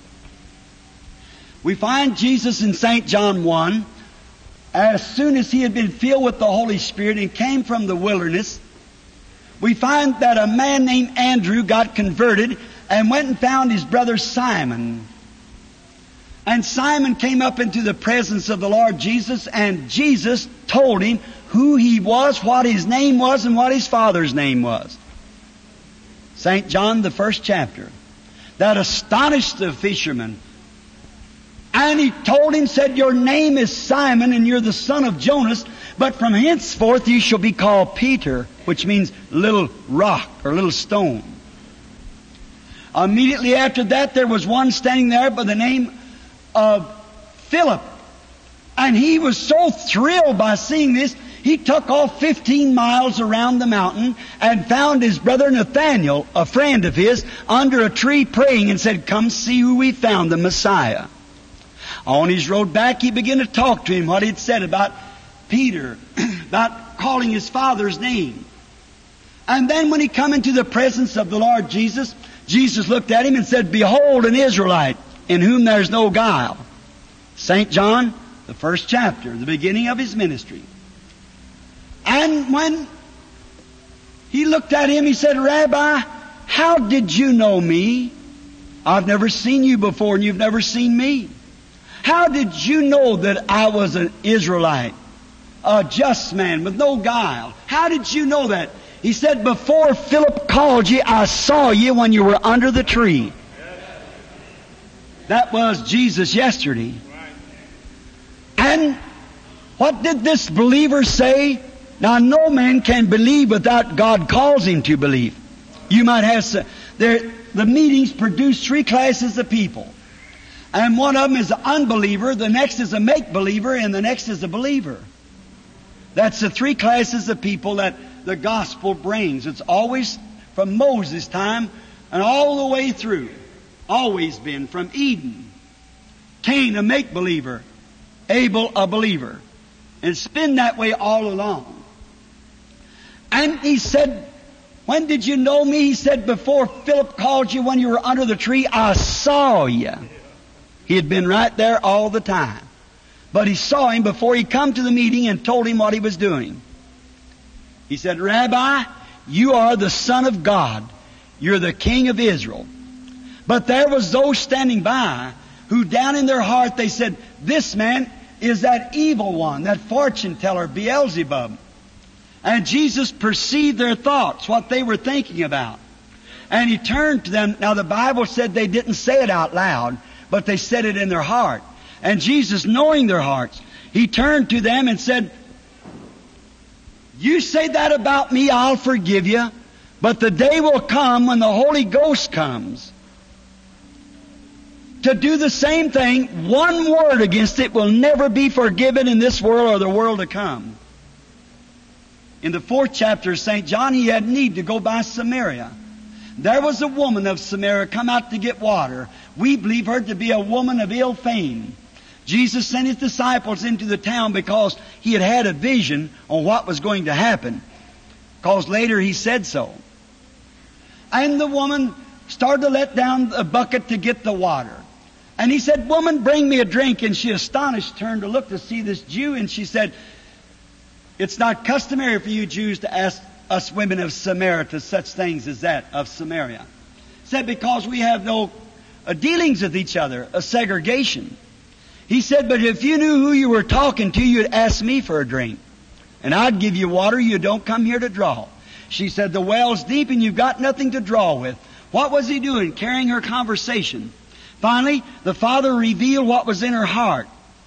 We find Jesus in Saint John one, as soon as He had been filled with the Holy Spirit and came from the wilderness, we find that a man named Andrew got converted and went and found his brother Simon. And Simon came up into the presence of the Lord Jesus, and Jesus told him who he was, what his name was, and what his father's name was. Saint John, the first chapter. That astonished the fishermen. And he told him, said, your name is Simon, and you're the son of Jonas, but from henceforth you shall be called Peter, which means little rock or little stone. Immediately after that, there was one standing there by the name of Philip. And he was so thrilled by seeing this, he took off fifteen miles around the mountain and found his brother Nathaniel, a friend of his, under a tree praying, and said, come see who we found, the Messiah. On his road back, he began to talk to him what he'd said about Peter, about calling his father's name. And then when he come into the presence of the Lord Jesus, Jesus looked at him and said, behold, an Israelite, in whom there's no guile. Saint John, the first chapter, the beginning of his ministry. And when he looked at him, he said, Rabbi, how did you know me? I've never seen you before, and you've never seen me. How did you know that I was an Israelite, a just man with no guile? How did you know that? He said, before Philip called you, I saw you when you were under the tree. That was Jesus yesterday. And what did this believer say? Now, no man can believe without God calls him to believe. You might have some, there, the meetings produce three classes of people. And one of them is an unbeliever, the next is a make-believer, and the next is a believer. That's the three classes of people that the gospel brings. It's always from Moses' time and all the way through. Always been from Eden. Cain, a make-believer. Abel, a believer. And it's been that way all along. And he said, when did you know me? He said, before Philip called you when you were under the tree, I saw you. He had been right there all the time. But he saw him before he come to the meeting and told him what he was doing. He said, Rabbi, you are the Son of God. You're the King of Israel. But there was those standing by who down in their heart they said, this man is that evil one, that fortune teller, Beelzebub. And Jesus perceived their thoughts, what they were thinking about. And He turned to them. Now the Bible said they didn't say it out loud, but they said it in their heart. And Jesus, knowing their hearts, He turned to them and said, you say that about me, I'll forgive you. But the day will come when the Holy Ghost comes to do the same thing. One word against it will never be forgiven in this world or the world to come. In the fourth chapter of Saint John, he had need to go by Samaria. There was a woman of Samaria come out to get water. We believe her to be a woman of ill fame. Jesus sent His disciples into the town because He had had a vision on what was going to happen. Because later He said so. And the woman started to let down a bucket to get the water. And He said, woman, bring me a drink. And she, astonished, turned to look to see this Jew. And she said, it's not customary for you Jews to ask us women of Samaria to such things as that, of Samaria. Said, because we have no uh, dealings with each other, a segregation. He said, but if you knew who you were talking to, you'd ask me for a drink. And I'd give you water you don't come here to draw. She said, the well's deep and you've got nothing to draw with. What was He doing? Carrying her conversation. Finally, the Father revealed what was in her heart.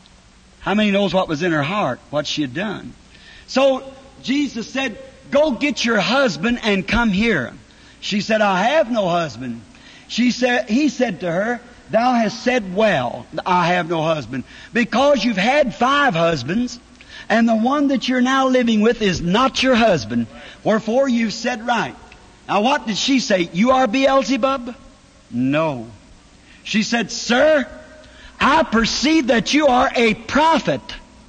How many knows what was in her heart, what she had done? So Jesus said, go get your husband and come here. She said, I have no husband. She said, he said to her, thou hast said well, I have no husband, because you've had five husbands, and the one that you're now living with is not your husband. Wherefore you've said right. Now what did she say? You are Beelzebub? No. She said, sir, I perceive that you are a prophet.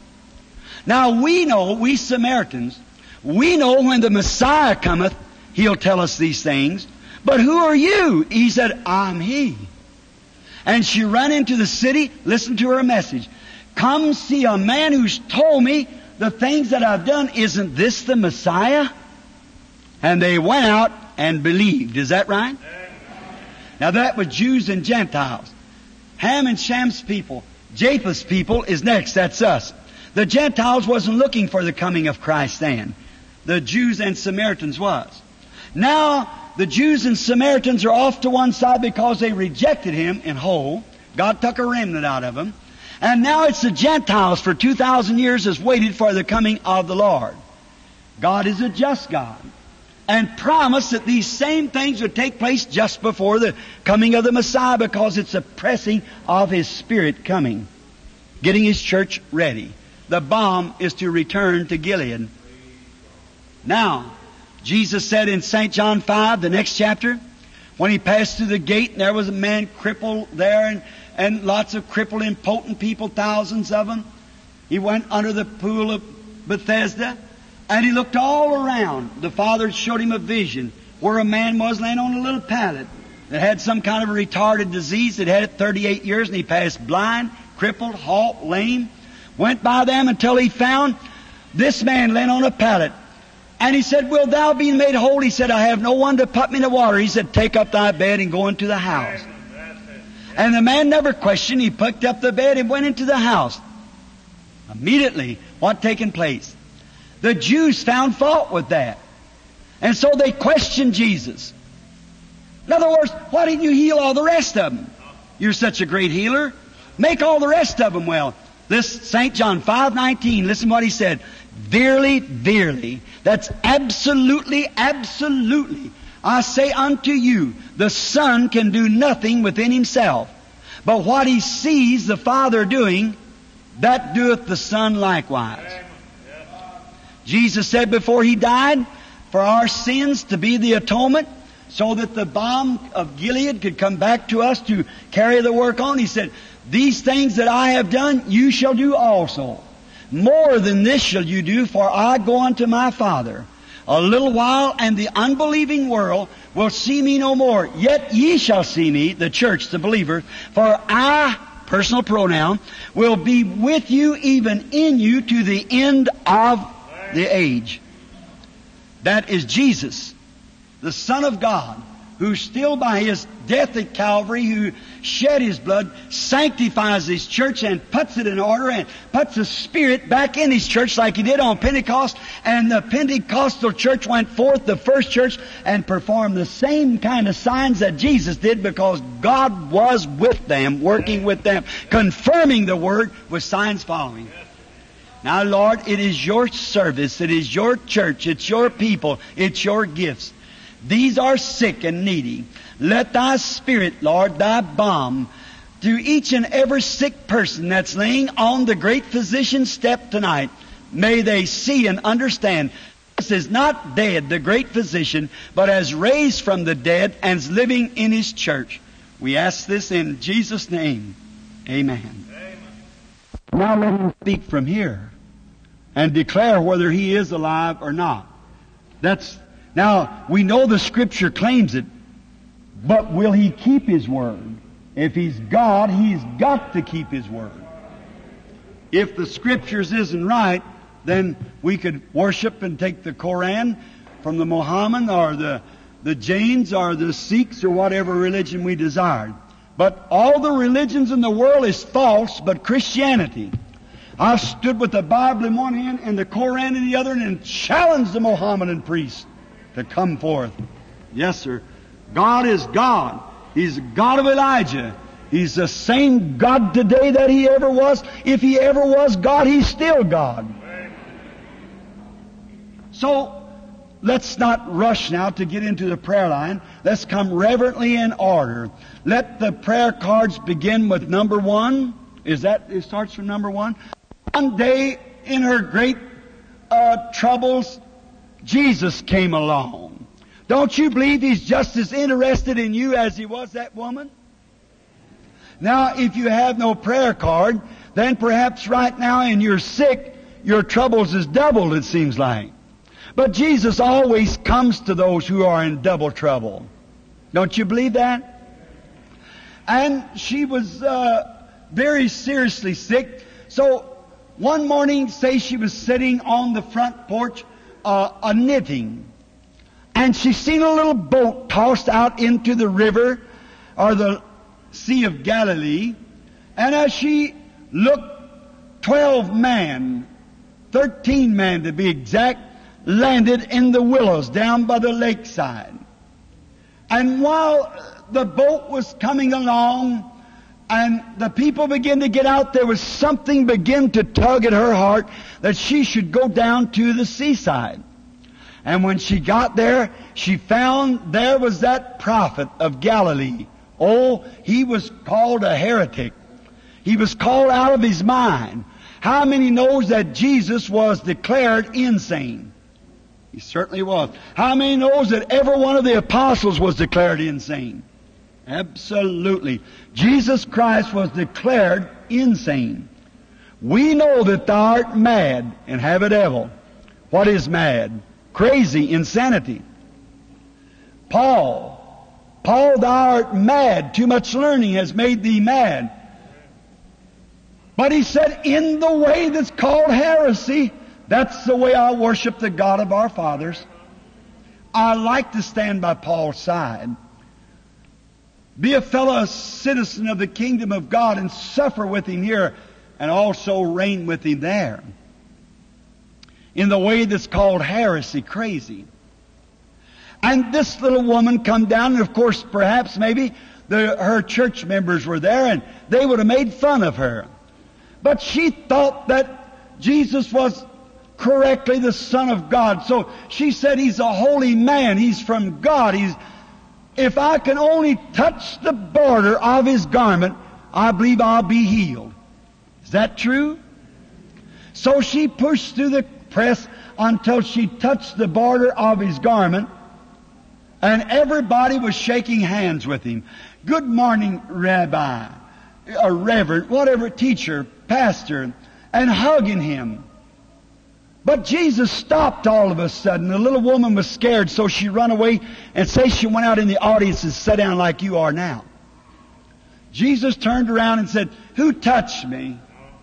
Now we know, we Samaritans, we know when the Messiah cometh, He'll tell us these things. But who are you? He said, I'm He. And she ran into the city, listened to her message. Come see a man who's told me the things that I've done. Isn't this the Messiah? And they went out and believed. Is that right? Now that was Jews and Gentiles. Ham and Sham's people, Japheth's people is next. That's us. The Gentiles wasn't looking for the coming of Christ then. The Jews and Samaritans was. Now, the Jews and Samaritans are off to one side because they rejected Him in whole. God took a remnant out of them. And now it's the Gentiles for two thousand years has waited for the coming of the Lord. God is a just God. And promised that these same things would take place just before the coming of the Messiah, because it's a pressing of His Spirit coming. Getting His church ready. The bomb is to return to Gilead. Now, Jesus said in Saint John five, the next chapter, when He passed through the gate and there was a man crippled there and, and lots of crippled, impotent people, thousands of them. He went under the pool of Bethesda and He looked all around. The Father showed Him a vision where a man was laying on a little pallet that had some kind of a retarded disease that had it thirty-eight years, and he passed blind, crippled, halt, lame. Went by them until he found this man laying on a pallet. And he said, will thou be made whole? He said, I have no one to put me in the water. He said, take up thy bed and go into the house. And the man never questioned. He picked up the bed and went into the house. Immediately, what taken place? The Jews found fault with that. And so they questioned Jesus. In other words, why didn't you heal all the rest of them? You're such a great healer. Make all the rest of them well. This Saint John five nineteen, listen to what he said. Verily, verily, that's absolutely, absolutely, I say unto you, the Son can do nothing within Himself. But what He sees the Father doing, that doeth the Son likewise. Jesus said before He died, for our sins to be the atonement, so that the balm of Gilead could come back to us to carry the work on. He said, these things that I have done, you shall do also. More than this shall you do, for I go unto my Father. A little while, and the unbelieving world will see me no more. Yet ye shall see me, the church, the believer, for I, personal pronoun, will be with you, even in you, to the end of the age. That is Jesus, the Son of God, who still by His death at Calvary, who shed His blood, sanctifies His church and puts it in order and puts the Spirit back in His church like He did on Pentecost. And the Pentecostal church went forth, the first church, and performed the same kind of signs that Jesus did, because God was with them, working with them, confirming the Word with signs following. Now, Lord, it is Your service, it is Your church, it's Your people, it's Your gifts. These are sick and needy. Let Thy Spirit, Lord, Thy balm, to each and every sick person that's laying on the great physician's step tonight, may they see and understand this is not dead, the great physician, but has raised from the dead and is living in His church. We ask this in Jesus' name. Amen. Amen. Now let Him speak from here and declare whether He is alive or not. That's Now, we know the Scripture claims it, but will He keep His Word? If He's God, He's got to keep His Word. If the Scriptures isn't right, then we could worship and take the Koran from the Mohammedan or the, the Jains or the Sikhs or whatever religion we desired. But all the religions in the world is false but Christianity. I stood with the Bible in one hand and the Koran in the other and challenged the Mohammedan priest to come forth. Yes, sir. God is God. He's the God of Elijah. He's the same God today that He ever was. If He ever was God, He's still God. So, let's not rush now to get into the prayer line. Let's come reverently in order. Let the prayer cards begin with number one. Is that, it starts from number one? One day in her great uh, troubles, Jesus came along. Don't you believe He's just as interested in you as He was that woman? Now, if you have no prayer card, then perhaps right now and you're sick, your troubles is doubled, it seems like. But Jesus always comes to those who are in double trouble. Don't you believe that? And she was uh, very seriously sick. So one morning, say she was sitting on the front porch uh, a knitting. And she seen a little boat tossed out into the river or the Sea of Galilee. And as she looked, twelve men, thirteen men to be exact, landed in the willows down by the lakeside. And while the boat was coming along and the people began to get out, there was something began to tug at her heart that she should go down to the seaside. And when she got there, she found there was that prophet of Galilee. Oh, he was called a heretic. He was called out of his mind. How many knows that Jesus was declared insane? He certainly was. How many knows that every one of the apostles was declared insane? Absolutely. Jesus Christ was declared insane. We know that thou art mad and have a devil. What is mad? Crazy, insanity. Paul, Paul, thou art mad. Too much learning has made thee mad. But he said, in the way that's called heresy, that's the way I worship the God of our fathers. I like to stand by Paul's side. Be a fellow citizen of the kingdom of God and suffer with him here and also reign with him there. In the way that's called heresy, crazy. And this little woman come down, and of course, perhaps maybe the, her church members were there, and they would have made fun of her. But she thought that Jesus was correctly the Son of God. So she said, He's a holy man. He's from God. He's, if I can only touch the border of His garment, I believe I'll be healed. Is that true? So she pushed through the press until she touched the border of His garment, and everybody was shaking hands with Him. Good morning, Rabbi, or Reverend, whatever, teacher, pastor, and hugging Him. But Jesus stopped all of a sudden. The little woman was scared, so she run away, and say she went out in the audience and sat down like you are now. Jesus turned around and said, who touched me?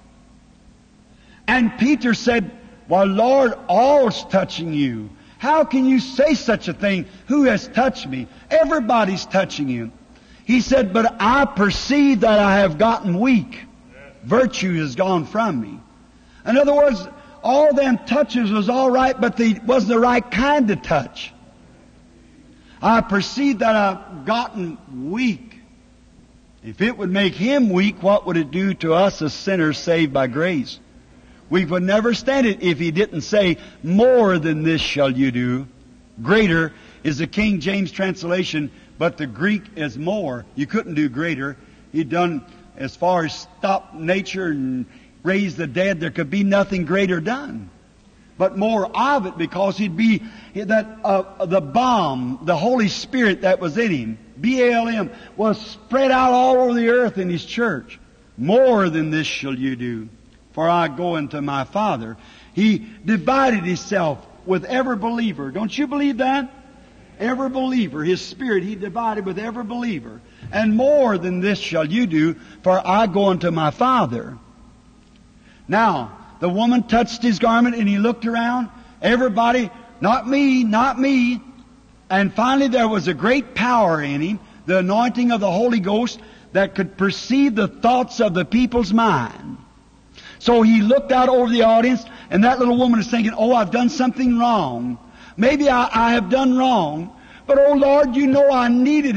And Peter said, well, Lord, all's touching you. How can you say such a thing? Who has touched me? Everybody's touching you. He said, but I perceive that I have gotten weak. Virtue has gone from me. In other words, all them touches was all right, but they wasn't the right kind of touch. I perceive that I've gotten weak. If it would make Him weak, what would it do to us as sinners saved by grace? We would never stand it if He didn't say, more than this shall you do. Greater is the King James translation, but the Greek is more. You couldn't do greater. He'd done, as far as stop nature and raise the dead, there could be nothing greater done. But more of it, because He'd be that uh, the balm, the Holy Spirit that was in Him, B A L M, was spread out all over the earth in His church. More than this shall you do, for I go unto my Father. He divided Himself with every believer. Don't you believe that? Every believer, His Spirit, He divided with every believer. And more than this shall you do, for I go unto my Father. Now, the woman touched His garment and He looked around. Everybody, not me, not me. And finally there was a great power in Him, the anointing of the Holy Ghost, that could perceive the thoughts of the people's mind. So He looked out over the audience, and that little woman is thinking, oh, I've done something wrong. Maybe I, I have done wrong. But, oh, Lord, you know I needed it.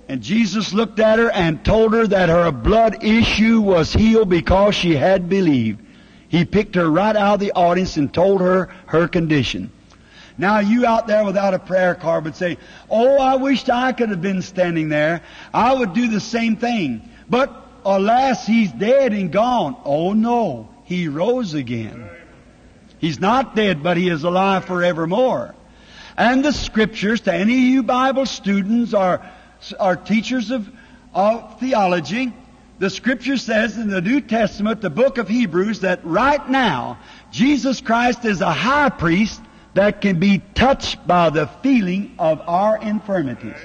And Jesus looked at her and told her that her blood issue was healed because she had believed. He picked her right out of the audience and told her her condition. Now you out there without a prayer card would say, "Oh, I wished I could have been standing there. I would do the same thing. But alas, he's dead and gone." Oh no, he rose again. He's not dead, but he is alive forevermore. And the Scriptures, to any of you Bible students or, or teachers of, of theology, the Scripture says in the New Testament, the book of Hebrews, that right now, Jesus Christ is a high priest that can be touched by the feeling of our infirmities.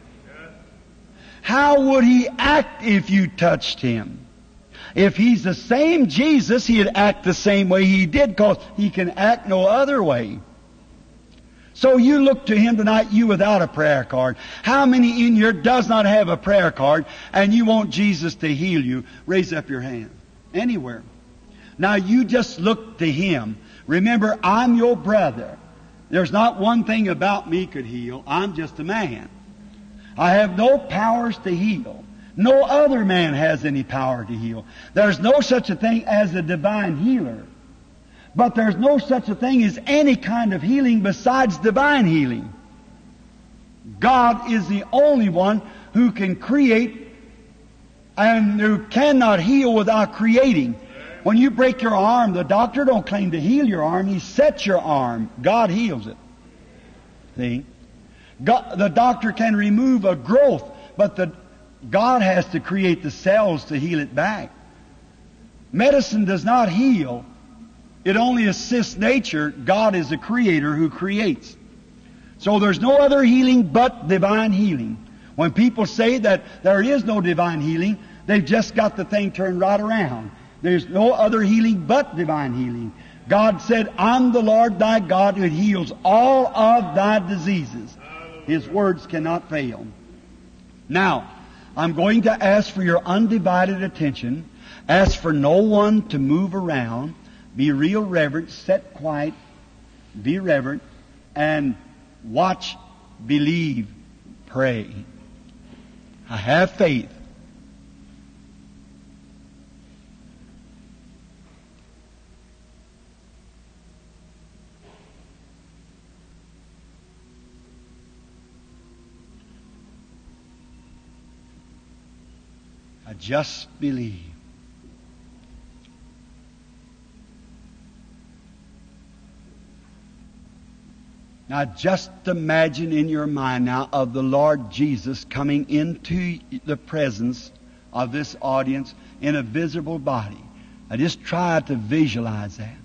How would He act if you touched Him? If He's the same Jesus, He'd act the same way He did, because He can act no other way. So you look to Him tonight, you without a prayer card. How many in here does not have a prayer card and you want Jesus to heal you? Raise up your hand. Anywhere. Now you just look to Him. Remember, I'm your brother. There's not one thing about me could heal. I'm just a man. I have no powers to heal. No other man has any power to heal. There's no such a thing as a divine healer. But there's no such a thing as any kind of healing besides divine healing. God is the only one who can create and who cannot heal without creating. When you break your arm, the doctor don't claim to heal your arm. He sets your arm. God heals it. See? God, the doctor can remove a growth, but the, God has to create the cells to heal it back. Medicine does not heal. It only assists nature. God is the creator who creates. So there's no other healing but divine healing. When people say that there is no divine healing, they've just got the thing turned right around. There's no other healing but divine healing. God said, "I'm the Lord thy God who heals all of thy diseases." His words cannot fail. Now, I'm going to ask for your undivided attention. Ask for no one to move around. Be real reverent, sit quiet, be reverent, and watch, believe, pray. I have faith. I just believe. Now just imagine in your mind now of the Lord Jesus coming into the presence of this audience in a visible body. Now just try to visualize that.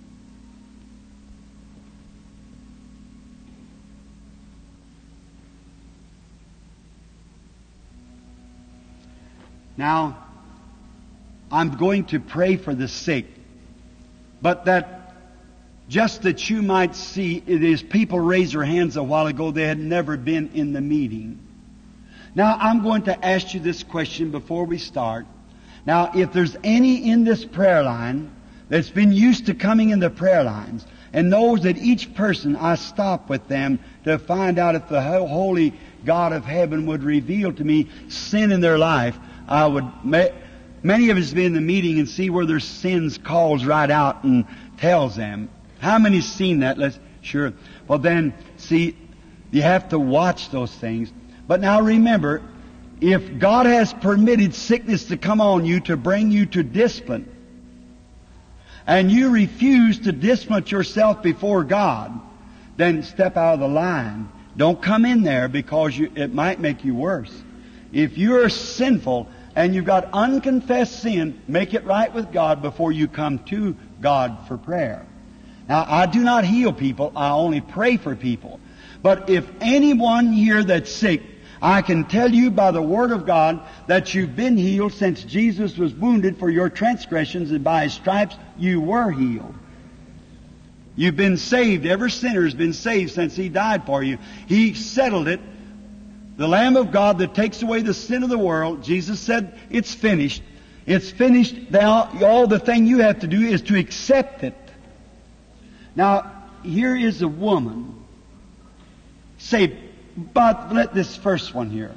Now, I'm going to pray for the sick, but that just that you might see, it is people raised their hands a while ago, they had never been in the meeting. Now, I'm going to ask you this question before we start. Now, if there's any in this prayer line that's been used to coming in the prayer lines and knows that each person, I stop with them to find out if the holy God of heaven would reveal to me sin in their life, I would, many of us be in the meeting and see where their sins calls right out and tells them. How many's seen that? Let's, sure. Well then, see, you have to watch those things. But now remember, if God has permitted sickness to come on you to bring you to discipline, and you refuse to discipline yourself before God, then step out of the line. Don't come in there because you, it might make you worse. If you're sinful and you've got unconfessed sin, make it right with God before you come to God for prayer. Now, I do not heal people. I only pray for people. But if anyone here that's sick, I can tell you by the Word of God that you've been healed since Jesus was wounded for your transgressions, and by His stripes you were healed. You've been saved. Every sinner has been saved since He died for you. He settled it. The Lamb of God that takes away the sin of the world, Jesus said, it's finished. It's finished. Now, all the thing you have to do is to accept it. Now, here is a woman. Say, but let this first one here.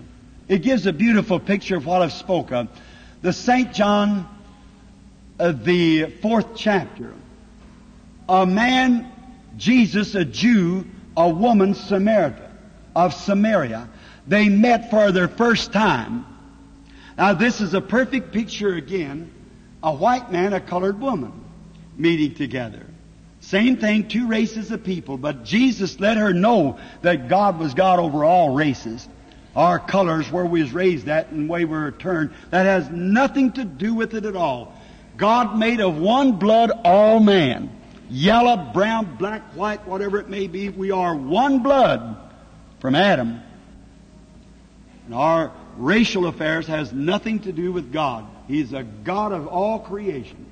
It gives a beautiful picture of what I've spoke of. The Saint John, uh, the fourth chapter. A man, Jesus, a Jew, a woman, Samaritan, of Samaria. They met for their first time. Now this is a perfect picture again. A white man, a colored woman, meeting together. Same thing, two races of people, but Jesus let her know that God was God over all races. Our colors, where we was raised at and the way we were turned, that has nothing to do with it at all. God made of one blood all man. Yellow, brown, black, white, whatever it may be, we are one blood from Adam. And our racial affairs has nothing to do with God. He's a God of all creation.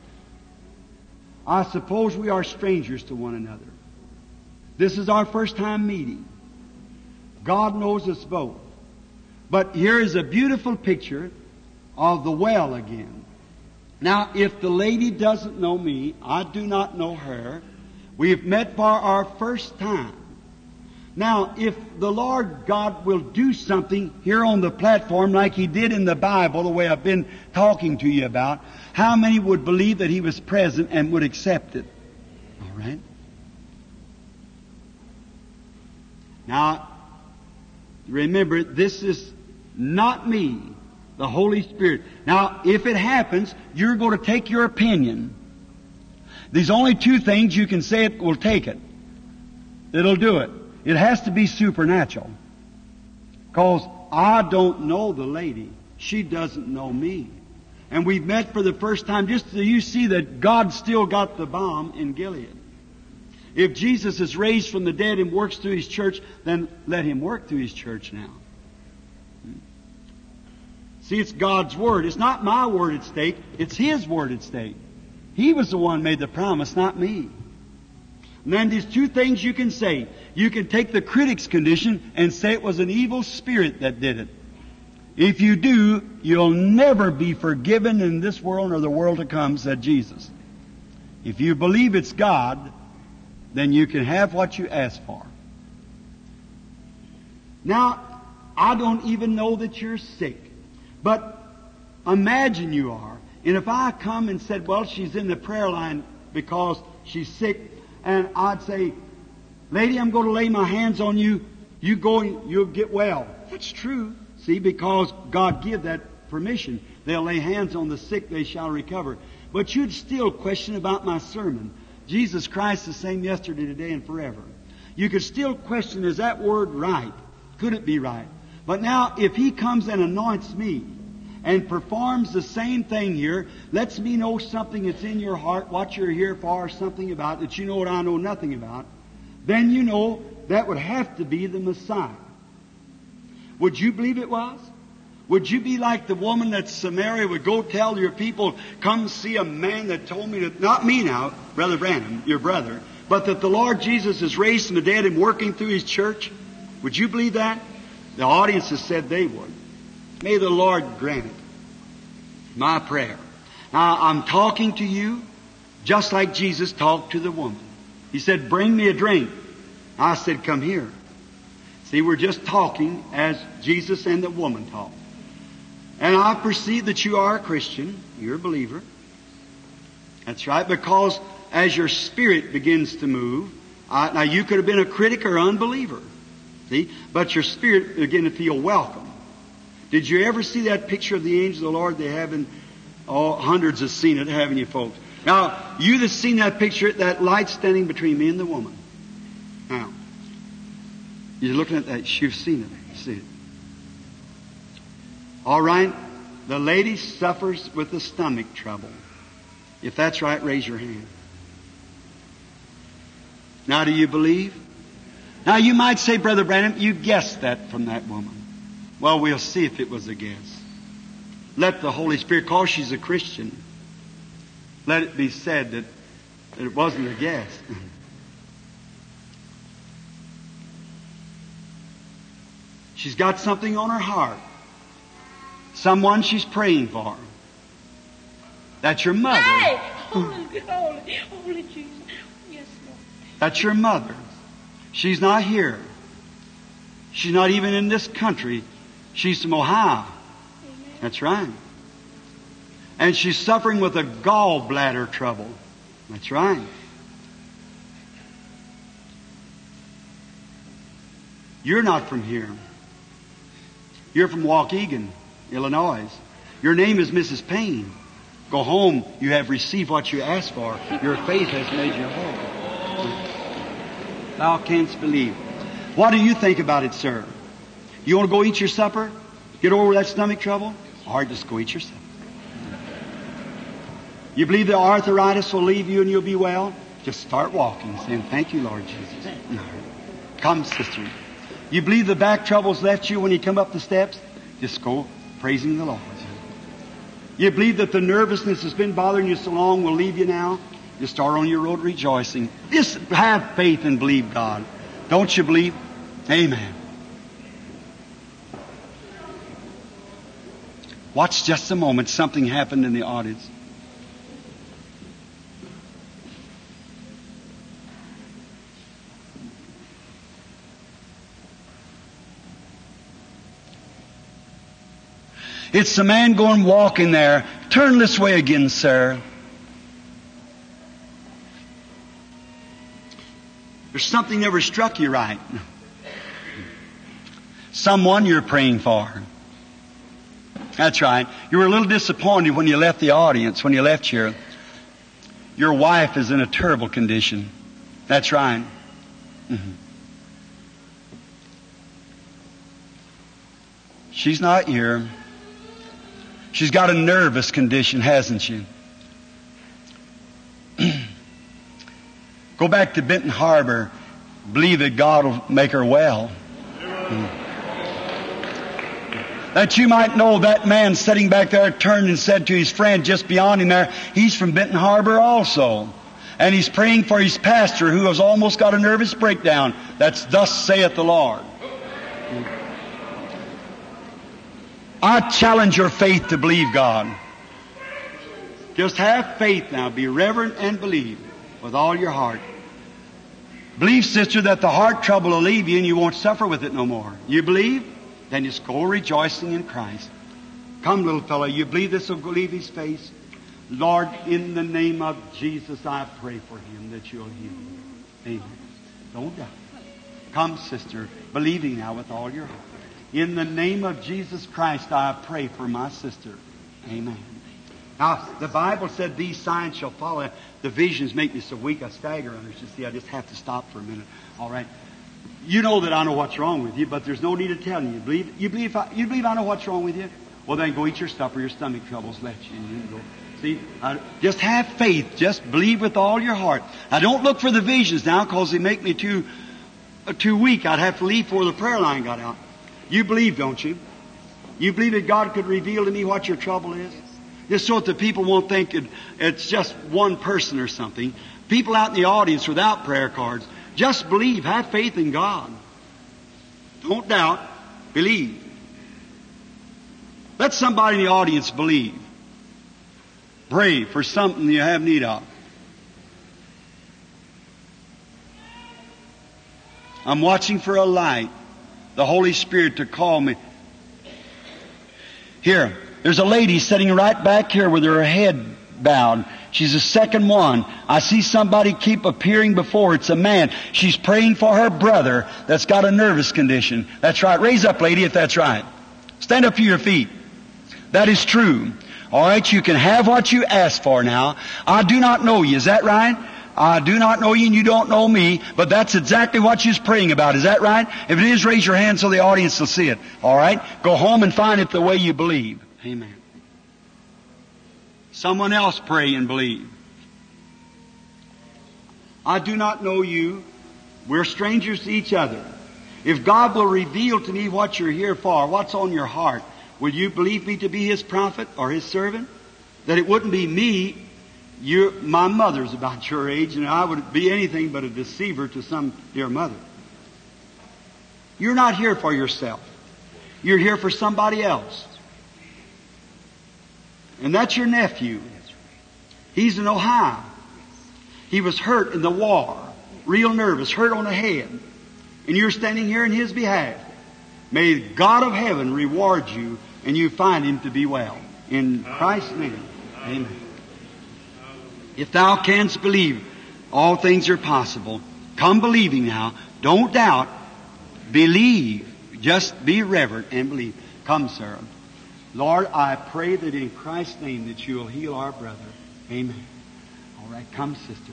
I suppose we are strangers to one another. This is our first time meeting. God knows us both. But here is a beautiful picture of the well again. Now, if the lady doesn't know me, I do not know her. We have met for our first time. Now, if the Lord God will do something here on the platform like He did in the Bible, the way I've been talking to you about, how many would believe that He was present and would accept it? All right? Now, remember, this is not me, the Holy Spirit. Now, if it happens, you're going to take your opinion. There's only two things you can say it will take it. It'll do it. It has to be supernatural. Because I don't know the lady. She doesn't know me. And we've met for the first time just so you see that God still got the bomb in Gilead. If Jesus is raised from the dead and works through His church, then let Him work through His church now. See, it's God's Word. It's not my word at stake. It's His Word at stake. He was the one who made the promise, not me. And then there's two things you can say. You can take the critic's condition and say it was an evil spirit that did it. If you do, you'll never be forgiven in this world or the world to come, said Jesus. If you believe it's God, then you can have what you ask for. Now, I don't even know that you're sick. But imagine you are. And if I come and said, well, she's in the prayer line because she's sick, and I'd say, lady, I'm going to lay my hands on you. You go and you'll get well. That's true. See, because God give that permission. They'll lay hands on the sick, they shall recover. But you'd still question about my sermon. Jesus Christ the same yesterday, today, and forever. You could still question, is that word right? Could it be right? But now, if He comes and anoints me and performs the same thing here, lets me know something that's in your heart, what you're here for, something about that you know what I know nothing about, then you know that would have to be the Messiah. Would you believe it was? Would you be like the woman that Samaria would go tell your people, come see a man that told me that, not me now, Brother Branham, your brother, but that the Lord Jesus is raised from the dead and working through His church? Would you believe that? The audience has said they would. May the Lord grant it. My prayer. Now, I'm talking to you just like Jesus talked to the woman. He said, bring me a drink. I said, come here. See, we're just talking as Jesus and the woman talked. And I perceive that you are a Christian. You're a believer. That's right, because as your spirit begins to move, uh, now you could have been a critic or unbeliever. See? But your spirit began to feel welcome. Did you ever see that picture of the angel of the Lord? They haven't, oh, hundreds have seen it, haven't you folks? Now, you that's seen that picture, that light standing between me and the woman. Now, you're looking at that, you've seen it. You see it. All right, the lady suffers with the stomach trouble. If that's right, raise your hand. Now, do you believe? Now, you might say, Brother Branham, you guessed that from that woman. Well, we'll see if it was a guess. Let the Holy Spirit, because she's a Christian, let it be said that, that it wasn't a guess. She's got something on her heart. Someone she's praying for. That's your mother. Hey! Holy, holy, holy Jesus. Yes, Lord. That's your mother. She's not here. She's not even in this country. She's from Ohio. That's right. And she's suffering with a gallbladder trouble. That's right. You're not from here. You're from Waukegan, Illinois. Your name is Missus Payne. Go home. You have received what you asked for. Your faith has made you whole. Thou canst believe. What do you think about it, sir? You want to go eat your supper? Get over that stomach trouble? Or just go eat your supper. You believe the arthritis will leave you and you'll be well? Just start walking, saying, thank you, Lord Jesus. No. Come, sister. You believe the back troubles left you when you come up the steps? Just go praising the Lord. You believe that the nervousness has been bothering you so long will leave you now? Just start on your road rejoicing. Just have faith and believe God. Don't you believe? Amen. Watch just a moment. Something happened in the audience. It's the man going walking there. Turn this way again, sir. There's something never struck you right. Someone you're praying for. That's right. You were a little disappointed when you left the audience, when you left here. Your wife is in a terrible condition. That's right. Mm-hmm. She's not here. She's got a nervous condition, hasn't she? Go back to Benton Harbor. Believe that God will make her well. Mm. That you might know that man sitting back there turned and said to his friend just beyond him there, he's from Benton Harbor also. And he's praying for his pastor who has almost got a nervous breakdown. That's thus saith the Lord. Mm. I challenge your faith to believe God. Just have faith now. Be reverent and believe with all your heart. Believe, sister, that the heart trouble will leave you and you won't suffer with it no more. You believe? Then just go rejoicing in Christ. Come, little fellow, you believe this will leave his face? Lord, in the name of Jesus, I pray for him that you'll heal him. Amen. Don't doubt. Come, sister, believing now with all your heart. In the name of Jesus Christ, I pray for my sister. Amen. Now, the Bible said these signs shall follow. The visions make me so weak I stagger under. You see, I just have to stop for a minute. All right. You know that I know what's wrong with you, but there's no need of telling you. Believe, you believe I, you believe I know what's wrong with you? Well, then go eat your supper. Your stomach troubles left you. And you can go. See, I, just have faith. Just believe with all your heart. Now, don't look for the visions now because they make me too, uh, too weak. I'd have to leave before the prayer line got out. You believe, don't you? You believe that God could reveal to me what your trouble is? Just so that the people won't think it, it's just one person or something. People out in the audience without prayer cards, just believe. Have faith in God. Don't doubt. Believe. Let somebody in the audience believe. Pray for something you have need of. I'm watching for a light. The Holy Spirit to call me. Here, there's a lady sitting right back here with her head bowed. She's the second one. I see somebody keep appearing before. It's a man. She's praying for her brother that's got a nervous condition. That's right. Raise up, lady, if that's right. Stand up to your feet. That is true. All right, you can have what you ask for now. I do not know you. Is that right? I do not know you and you don't know me, but that's exactly what she's praying about. Is that right? If it is, raise your hand so the audience will see it. All right? Go home and find it the way you believe. Amen. Someone else pray and believe. I do not know you. We're strangers to each other. If God will reveal to me what you're here for, what's on your heart, will you believe me to be His prophet or His servant? That it wouldn't be me. You're, my mother's about your age, and I would be anything but a deceiver to some dear mother. You're not here for yourself. You're here for somebody else. And that's your nephew. He's in Ohio. He was hurt in the war. Real nervous, hurt on the head. And you're standing here in his behalf. May the God of heaven reward you and you find Him to be well. In Christ's name, amen. If thou canst believe, all things are possible. Come believing now. Don't doubt. Believe. Just be reverent and believe. Come, Sarah. Lord, I pray that in Christ's name that you will heal our brother. Amen. All right, come, sister.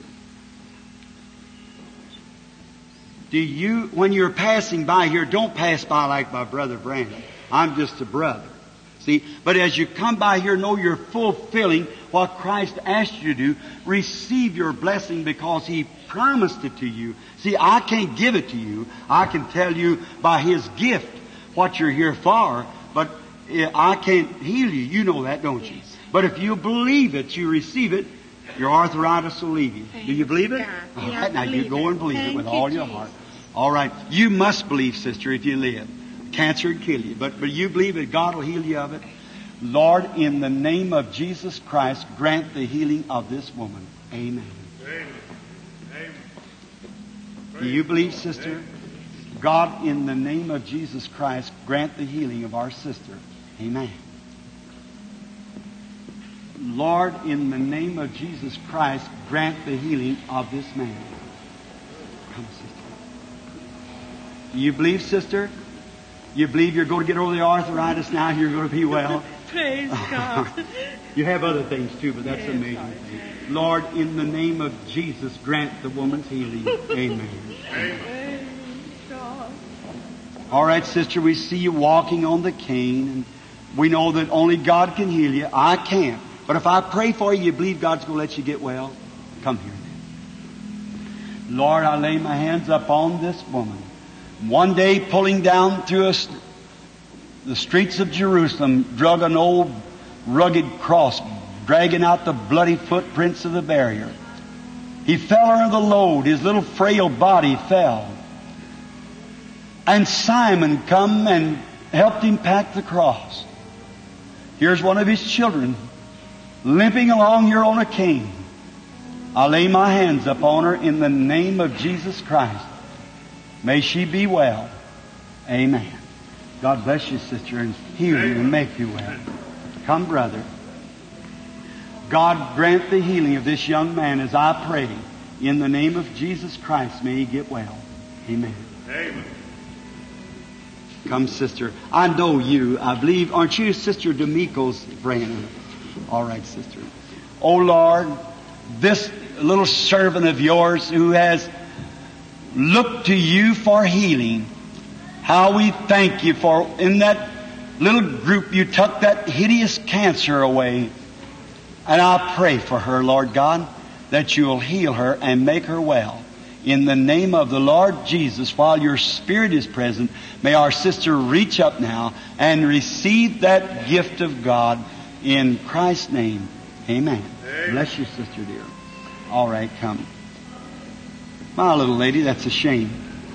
Do you, when you're passing by here, don't pass by like my brother Brandon. I'm just a brother. See, but as you come by here, know you're fulfilling what Christ asked you to do. Receive your blessing because He promised it to you. See, I can't give it to you. I can tell you by His gift what you're here for, but I can't heal you. You know that, don't you? But if you believe it, you receive it, your arthritis will leave you. Do you believe it? All right, now you go and believe it with all your heart. All right, you must believe, sister, if you live. Cancer would kill you, but, but you believe that God will heal you of it. Lord, in the name of Jesus Christ, grant the healing of this woman. Amen. Amen. Amen. Do you believe, sister? God, in the name of Jesus Christ, grant the healing of our sister. Amen. Lord, in the name of Jesus Christ, grant the healing of this man. Come, sister. Do you believe, sister? You believe you're going to get over the arthritis now? You're going to be well? Praise God. You have other things too, but that's yes, a major thing. Lord, in the name of Jesus, grant the woman's healing. Amen. Amen. All right, sister, we see you walking on the cane, and we know that only God can heal you. I can't. But if I pray for you, you believe God's going to let you get well? Come here. Lord, I lay my hands up on this woman. One day, pulling down through us, the streets of Jerusalem, drug an old rugged cross, dragging out the bloody footprints of the barrier. He fell under the load. His little frail body fell. And Simon come and helped him pack the cross. Here's one of his children limping along here on a cane. I lay my hands upon her in the name of Jesus Christ. May she be well. Amen. God bless you, sister, and heal you and make you well. Come, brother. God grant the healing of this young man as I pray. In the name of Jesus Christ, may he get well. Amen. Amen. Come, sister. I know you. I believe, aren't you Sister D'Amico's friend? All right, sister. Oh, Lord, this little servant of yours who has looked to you for healing, how we thank you for in that little group you took that hideous cancer away. And I pray for her, Lord God, that you'll heal her and make her well. In the name of the Lord Jesus, while your Spirit is present, may our sister reach up now and receive that gift of God in Christ's name. Amen. Amen. Bless you, sister dear. All right, come. My little lady, that's a shame.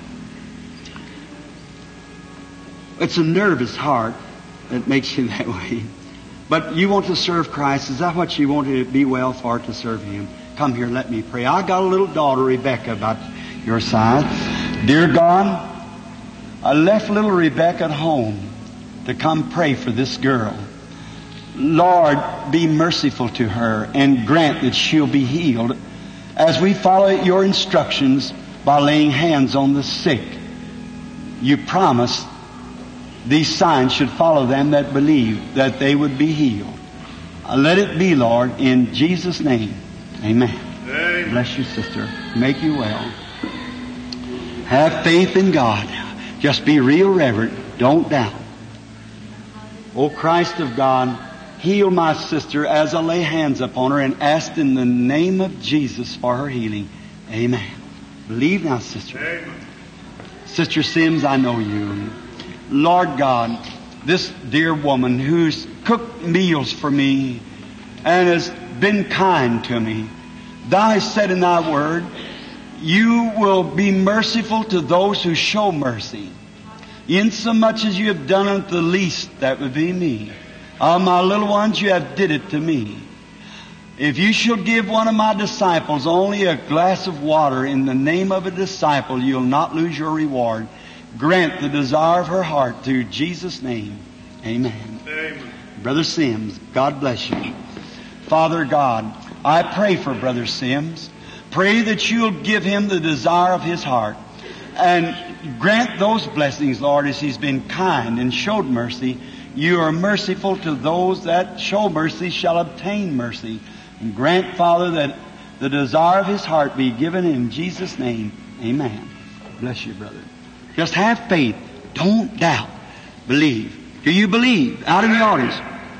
It's a nervous heart that makes you that way. But you want to serve Christ. Is that what you want to be well for, to serve Him? Come here, let me pray. I got a little daughter, Rebecca, about your size. Dear God, I left little Rebecca at home to come pray for this girl. Lord, be merciful to her and grant that she'll be healed as we follow your instructions by laying hands on the sick. You promised these signs should follow them that believe, that they would be healed. Let it be, Lord, in Jesus' name. Amen. Amen. Bless you, sister. Make you well. Have faith in God. Just be real reverent. Don't doubt. O Christ of God, heal my sister as I lay hands upon her and ask in the name of Jesus for her healing. Amen. Believe now, sister. Amen. Sister Sims, I know you. Lord God, this dear woman who's cooked meals for me and has been kind to me, thou hast said in thy word, you will be merciful to those who show mercy. Insomuch as you have done unto the least, that would be me. Of my little ones, you have did it to me. If you shall give one of my disciples only a glass of water in the name of a disciple, you'll not lose your reward. grant the desire of her heart through Jesus' name. Amen. Amen. Brother Sims, God bless you. Father God, I pray for Brother Sims. Pray that you'll give him the desire of his heart. And grant those blessings, Lord, as he's been kind and showed mercy. You are merciful to those that show mercy shall obtain mercy. And grant, Father, that the desire of his heart be given in Jesus' name. Amen. Bless you, brother. Just have faith. Don't doubt. Believe. Do you believe? Out in the audience.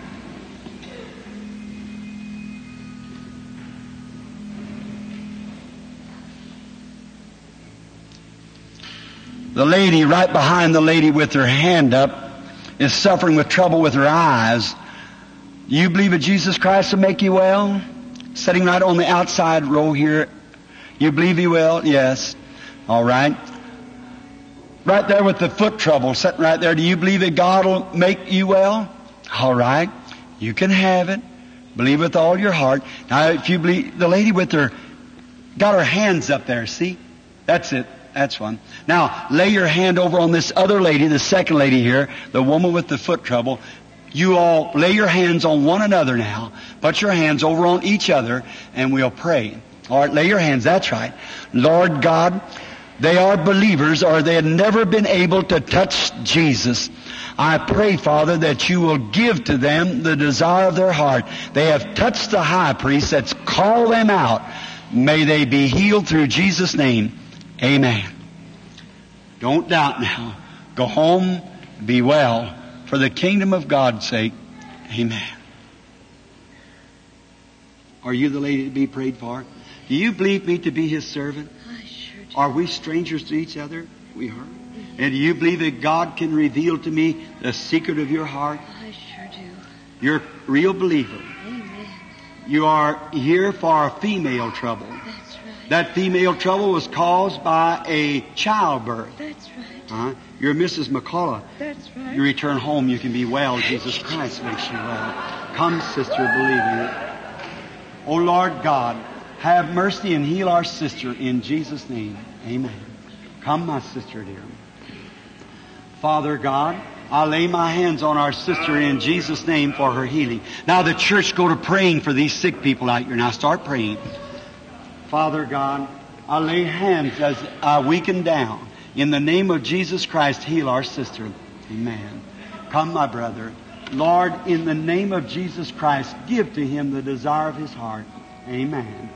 The lady right behind the lady with her hand up is suffering with trouble with her eyes. Do you believe that Jesus Christ will make you well? Sitting right on the outside row here. You believe He will? Yes. All right. Right there with the foot trouble, sitting right there. Do you believe that God will make you well? All right. You can have it. Believe with all your heart. Now, if you believe, the lady with her, got her hands up there, see? That's it. That's one. Now, lay your hand over on this other lady, the second lady here, the woman with the foot trouble. You all lay your hands on one another now. Put your hands over on each other, and we'll pray. All right, lay your hands. That's right. Lord God, they are believers, or they had never been able to touch Jesus. I pray, Father, that you will give to them the desire of their heart. They have touched the high priest that's called them out. May they be healed through Jesus' name. Amen. Don't doubt now. Go home, be well, for the kingdom of God's sake. Amen. Are you the lady to be prayed for? Do you believe me to be His servant? I sure do. Are we strangers to each other? We are. And do you believe that God can reveal to me the secret of your heart? I sure do. You're a real believer. Amen. You are here for a female trouble. That's right. That female trouble was caused by a childbirth. That's right. Uh-huh. You're Missus McCullough. That's right. You return home, you can be well. Jesus Christ makes you well. Come, sister, believing it. Oh, Lord God, have mercy and heal our sister in Jesus' name. Amen. Come, my sister dear. Father God, I lay my hands on our sister in Jesus' name for her healing. Now the church go to praying for these sick people out here. Now start praying. Father God, I lay hands as I weaken down. In the name of Jesus Christ, heal our sister. Amen. Come, my brother. Lord, in the name of Jesus Christ, give to him the desire of his heart. Amen.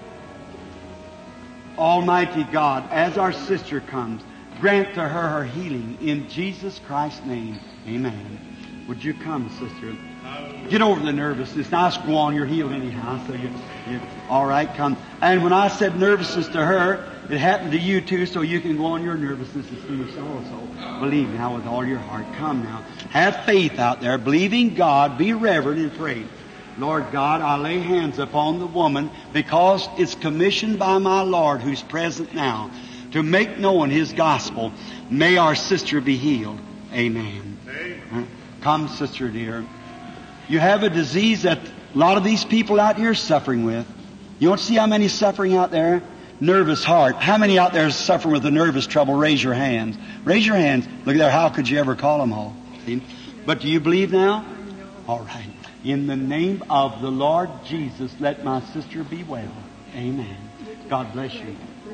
Almighty God, as our sister comes, grant to her her healing in Jesus Christ's name. Amen. Would you come, sister? Get over the nervousness. Now, go on. You're healed anyhow. So you, you, all right, come. And when I said nervousness to her, it happened to you too, so you can go on your nervousness as finished also. Believe now with all your heart. Come now. Have faith out there. Believing God. Be reverent and pray. Lord God, I lay hands upon the woman because it's commissioned by my Lord who's present now to make known His gospel. May our sister be healed. Amen. Amen. Come, sister dear. You have a disease that a lot of these people out here are suffering with. You don't see how many suffering out there? Nervous heart. How many out there is suffering with the nervous trouble? Raise your hands. Raise your hands. Look there. How could you ever call them all? See? But do you believe now? All right. In the name of the Lord Jesus, let my sister be well. Amen. God bless you.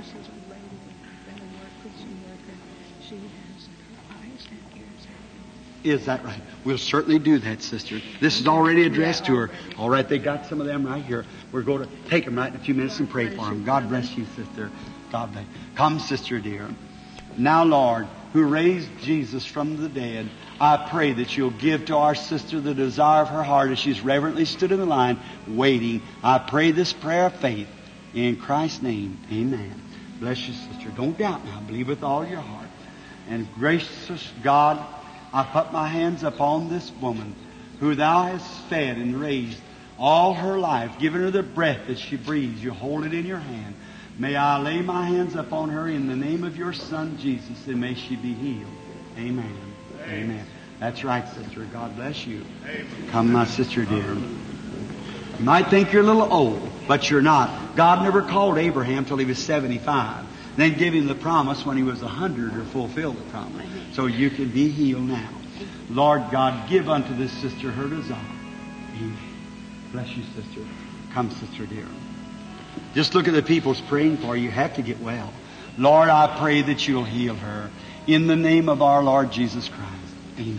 Is that right? We'll certainly do that, sister. This is already addressed to her. All right, they got some of them right here. We're going to take them right in a few minutes and pray for them. God bless you, sister. God bless. Come, sister dear. Now, Lord, who raised Jesus from the dead, I pray that you'll give to our sister the desire of her heart as she's reverently stood in the line, waiting. I pray this prayer of faith in Christ's name. Amen. Bless you, sister. Don't doubt now. Believe with all your heart. And gracious God, I put my hands upon this woman who thou hast fed and raised all her life, given her the breath that she breathes. You hold it in your hand. May I lay my hands upon her in the name of your Son, Jesus, and may she be healed. Amen. Amen. Amen. That's right, sister. God bless you. Amen. Come, my sister dear. You might think you're a little old. but you're not. God never called Abraham till he was seventy-five. Then gave him the promise when he was one hundred to fulfill the promise. So you can be healed now. Lord God, give unto this sister her desire. Amen. Bless you, sister. Come, sister dear. Just look at the people's praying for you. You have to get well. Lord, I pray that you'll heal her. In the name of our Lord Jesus Christ. Amen.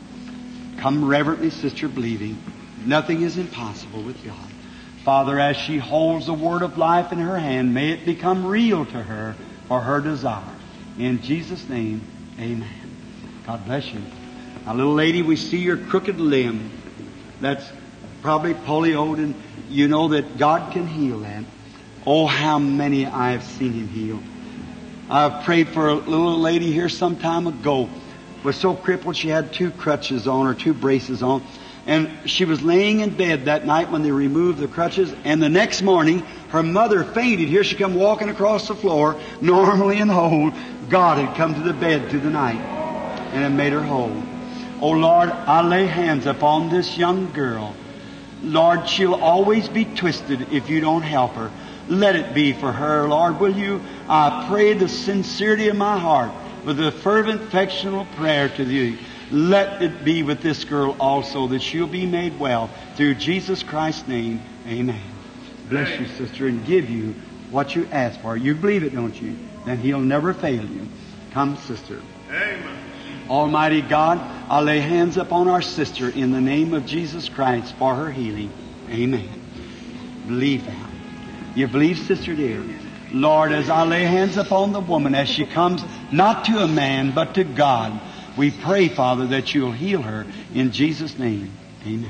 Come reverently, sister, believing. Nothing is impossible with God. Father, as she holds the word of life in her hand, may it become real to her for her desire. In Jesus' name, amen. God bless you. Now, little lady, we see your crooked limb. That's probably polio, and you know that God can heal that. Oh, how many I have seen Him heal. I've prayed for a little lady here some time ago. Was so crippled she had two crutches on or two braces on. And she was laying in bed that night when they removed the crutches. And the next morning, her mother fainted. Here she come walking across the floor, normally and whole. God had come to the bed through the night and had made her whole. Oh, Lord, I lay hands upon this young girl. Lord, she'll always be twisted if you don't help her. Let it be for her, Lord, will you? I pray the sincerity of my heart with a fervent, affectional prayer to Thee. Let it be with this girl also, that she'll be made well. Through Jesus Christ's name, amen. Bless you, sister, and give you what you ask for. You believe it, don't you? Then He'll never fail you. Come, sister. Amen. Almighty God, I lay hands upon our sister in the name of Jesus Christ for her healing. Amen. Believe that. You believe, sister dear? Lord, as I lay hands upon the woman as she comes not to a man but to God, we pray, Father, that you'll heal her in Jesus' name. Amen.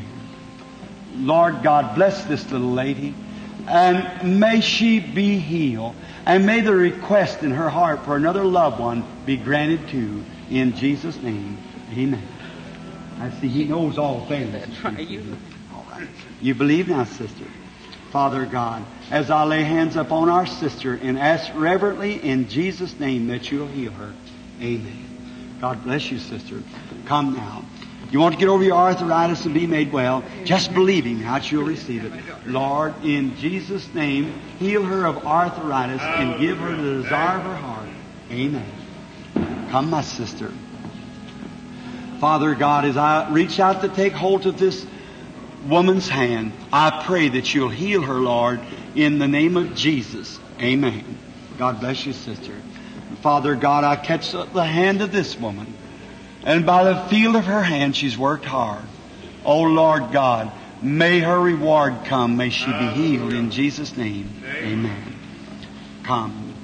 Lord God, bless this little lady, and may she be healed, and may the request in her heart for another loved one be granted too, in Jesus' name. Amen. I see He knows all things. That's right. You. All right. You believe now, sister? Father God, as I lay hands upon our sister and ask reverently in Jesus' name that you'll heal her. Amen. God bless you, sister. Come now. You want to get over your arthritis and be made well? Just believing how you'll receive it. Lord, in Jesus' name, heal her of arthritis and give her the desire of her heart. Amen. Come, my sister. Father God, as I reach out to take hold of this woman's hand, I pray that you'll heal her, Lord, in the name of Jesus. Amen. God bless you, sister. Father God, I catch the hand of this woman, and by the feel of her hand, she's worked hard. Oh, Lord God, may her reward come. May she be healed in Jesus' name. Amen. Come.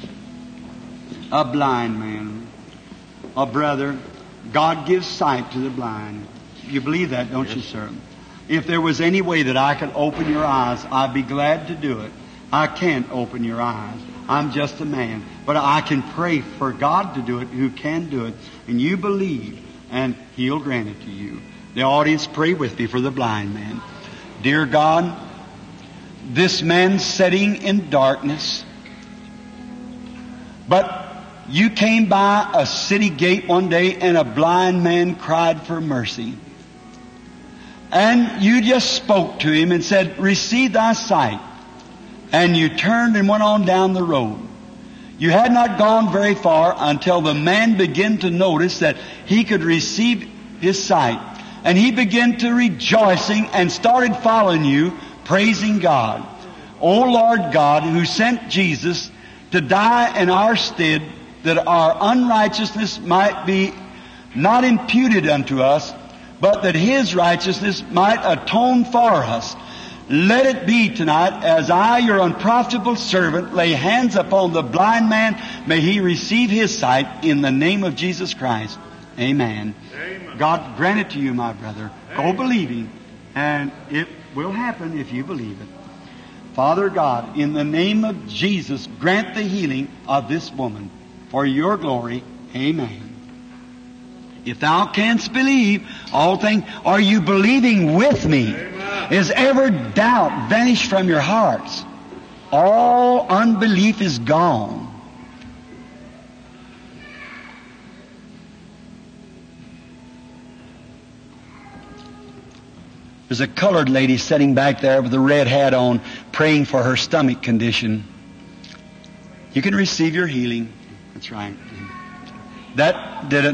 A blind man. A brother. God gives sight to the blind. You believe that, don't you, sir? If there was any way that I could open your eyes, I'd be glad to do it. I can't open your eyes. I'm just a man. But I can pray for God to do it, who can do it. And you believe, and He'll grant it to you. The audience, pray with me for the blind man. Dear God, this man's sitting in darkness, but you came by a city gate one day and a blind man cried for mercy. And you just spoke to him and said, receive thy sight. And you turned and went on down the road. You had not gone very far until the man began to notice that he could receive his sight. And he began to rejoicing and started following you, praising God. O Lord God, who sent Jesus to die in our stead, that our unrighteousness might be not imputed unto us, but that His righteousness might atone for us. Let it be tonight, as I, your unprofitable servant, lay hands upon the blind man, may he receive his sight in the name of Jesus Christ. Amen. Amen. God grant it to you, my brother. Go believing, and it will happen if you believe it. Father God, in the name of Jesus, grant the healing of this woman for your glory. Amen. If thou canst believe, all things, are you believing with me? Amen. Is ever doubt vanished from your hearts? All unbelief is gone. There's a colored lady sitting back there with a red hat on, praying for her stomach condition. You can receive your healing. That's right. That did it.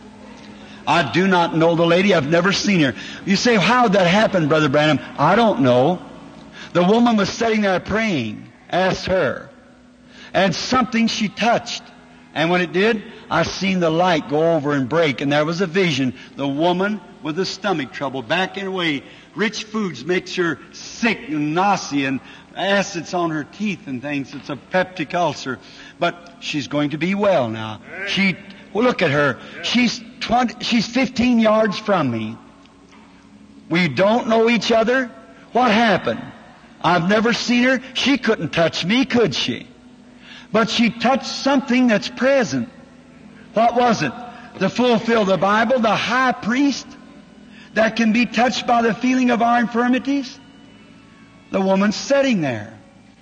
I do not know the lady. I've never seen her. You say, how did that happen, Brother Branham? I don't know. The woman was sitting there praying. Ask her. And something she touched. And when it did, I seen the light go over and break. And there was a vision. The woman with the stomach trouble, backing away. Rich foods makes her sick and nausea and acids on her teeth and things. It's a peptic ulcer. But she's going to be well now. She, well, look at her. She's twenty, she's fifteen yards from me. We don't know each other. What happened? I've never seen her. She couldn't touch me, could she? But she touched something that's present. What was it? To fulfill the Bible, the high priest that can be touched by the feeling of our infirmities? The woman's sitting there.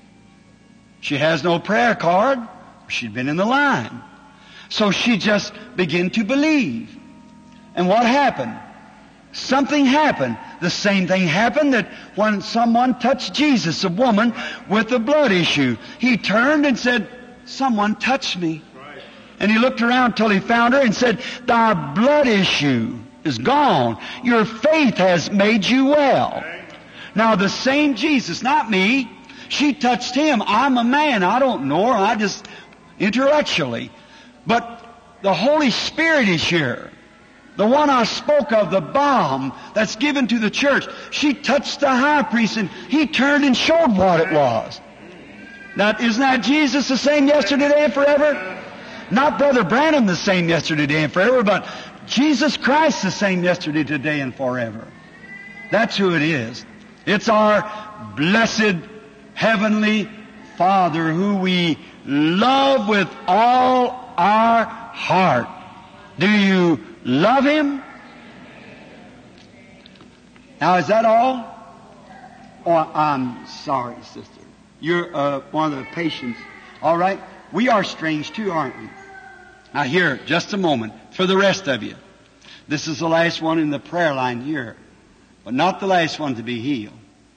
She has no prayer card. She'd been in the line. So she just began to believe. And what happened? Something happened. The same thing happened that when someone touched Jesus, a woman with a blood issue. He turned and said, someone touched me. And he looked around till he found her and said, thy blood issue is gone. Your faith has made you well. Now the same Jesus, not me, she touched him. I'm a man. I don't know her. I just intellectually. But the Holy Spirit is here. The one I spoke of, the balm that's given to the church. She touched the high priest and he turned and showed what it was. Now, isn't that Jesus the same yesterday, today, and forever? Not Brother Branham the same yesterday, today, and forever, but Jesus Christ the same yesterday, today, and forever. That's who it is. It's our blessed Heavenly Father who we love with all our heart. Do you love Him? Now, is that all? Oh, I'm sorry, sister. You're uh, one of the patients. All right? We are strange too, aren't we? Now here, just a moment, for the rest of you. This is the last one in the prayer line here, but not the last one to be healed.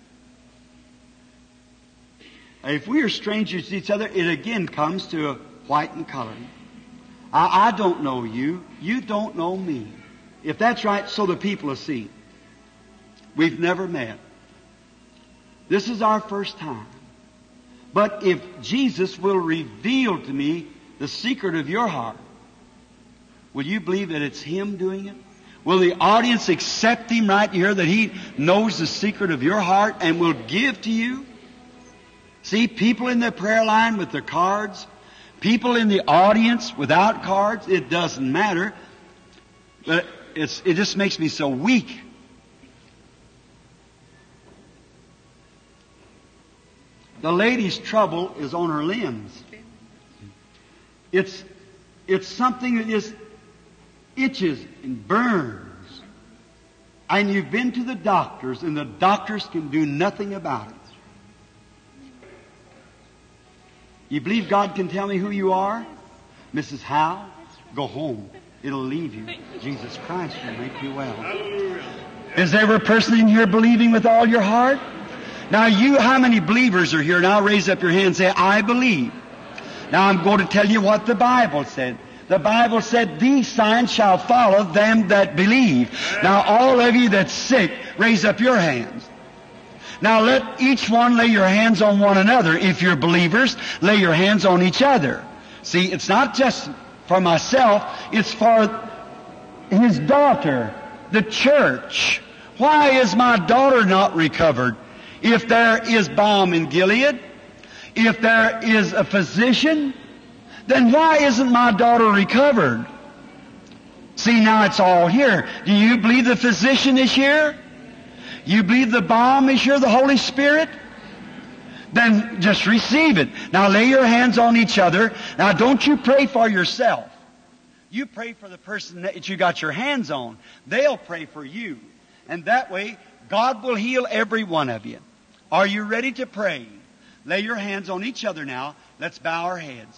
If we are strangers to each other, it again comes to a white and color. I, I don't know you. You don't know me. If that's right, so the people will see. We've never met. This is our first time. But if Jesus will reveal to me the secret of your heart, will you believe that it's Him doing it? Will the audience accept Him right here, that He knows the secret of your heart and will give to you? See, people in the prayer line with their cards, people in the audience without cards, it doesn't matter. But it's, it just makes me so weak. The lady's trouble is on her limbs. It's, it's something that just itches and burns. And you've been to the doctors, and the doctors can do nothing about it. You believe God can tell me who you are? Missus Howe, go home. It'll leave you. Jesus Christ will make you well. Is there ever a person in here believing with all your heart? Now you, how many believers are here? Now raise up your hand and say, I believe. Now I'm going to tell you what the Bible said. The Bible said, these signs shall follow them that believe. Now all of you that's sick, raise up your hands. Now let each one lay your hands on one another. If you're believers, lay your hands on each other. See, it's not just for myself, it's for his daughter, the church. Why is my daughter not recovered? If there is balm in Gilead, if there is a physician, then why isn't my daughter recovered? See, now it's all here. Do you believe the physician is here? You believe the balm is here, the Holy Spirit? Then just receive it. Now lay your hands on each other. Now don't you pray for yourself. You pray for the person that you got your hands on. They'll pray for you. And that way, God will heal every one of you. Are you ready to pray? Lay your hands on each other now. Let's bow our heads.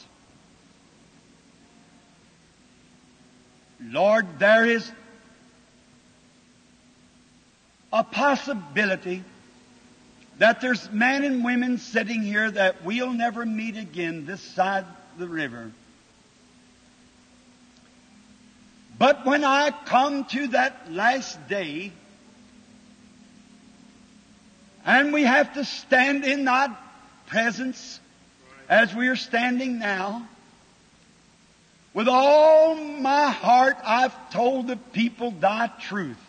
Lord, there is a possibility that there's men and women sitting here that we'll never meet again this side of the river. But when I come to that last day, and we have to stand in thy presence as we are standing now, with all my heart I've told the people thy truth,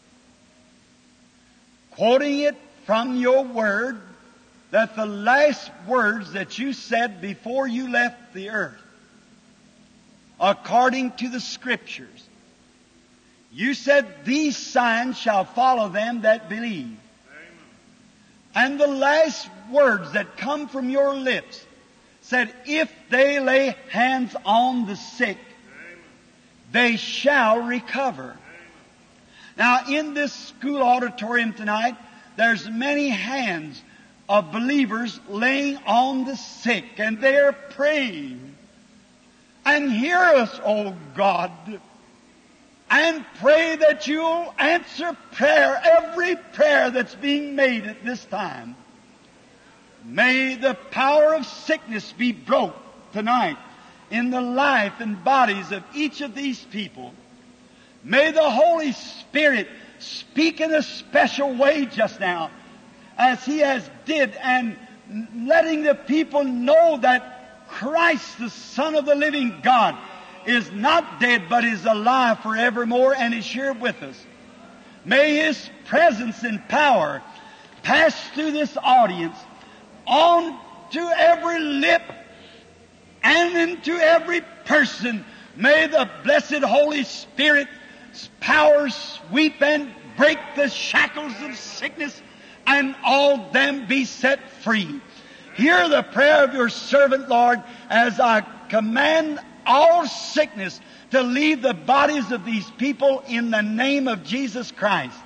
quoting it from your word, that the last words that you said before you left the earth, according to the Scriptures, you said, these signs shall follow them that believe. Amen. And the last words that come from your lips said, if they lay hands on the sick, Amen, they shall recover. Amen. Now, in this school auditorium tonight, there's many hands of believers laying on the sick, and they're praying. And hear us, O God, and pray that you'll answer prayer, every prayer that's being made at this time. May the power of sickness be broke tonight in the life and bodies of each of these people. May the Holy Spirit speak in a special way just now, as He has did, and letting the people know that Christ, the Son of the living God, is not dead but is alive forevermore and is here with us. May His presence and power pass through this audience on to every lip and into every person. May the blessed Holy Spirit's power sweep and break the shackles of sickness, and all them be set free. Hear the prayer of your servant, Lord, as I command all sickness to leave the bodies of these people in the name of Jesus Christ.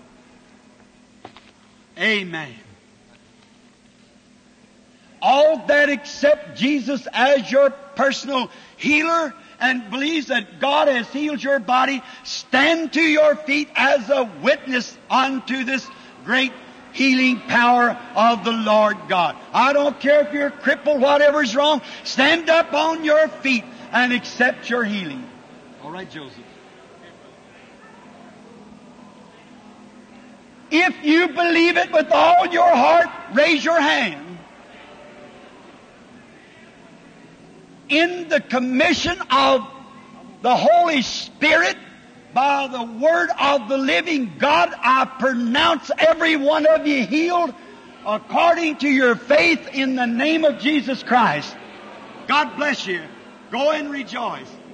Amen. All that accept Jesus as your personal healer and believes that God has healed your body, stand to your feet as a witness unto this great healing power of the Lord God. I don't care if you're crippled, whatever's wrong, stand up on your feet and accept your healing. All right, Joseph. If you believe it with all your heart, raise your hand. In the commission of the Holy Spirit, by the word of the living God, I pronounce every one of you healed according to your faith in the name of Jesus Christ. God bless you. Go and rejoice.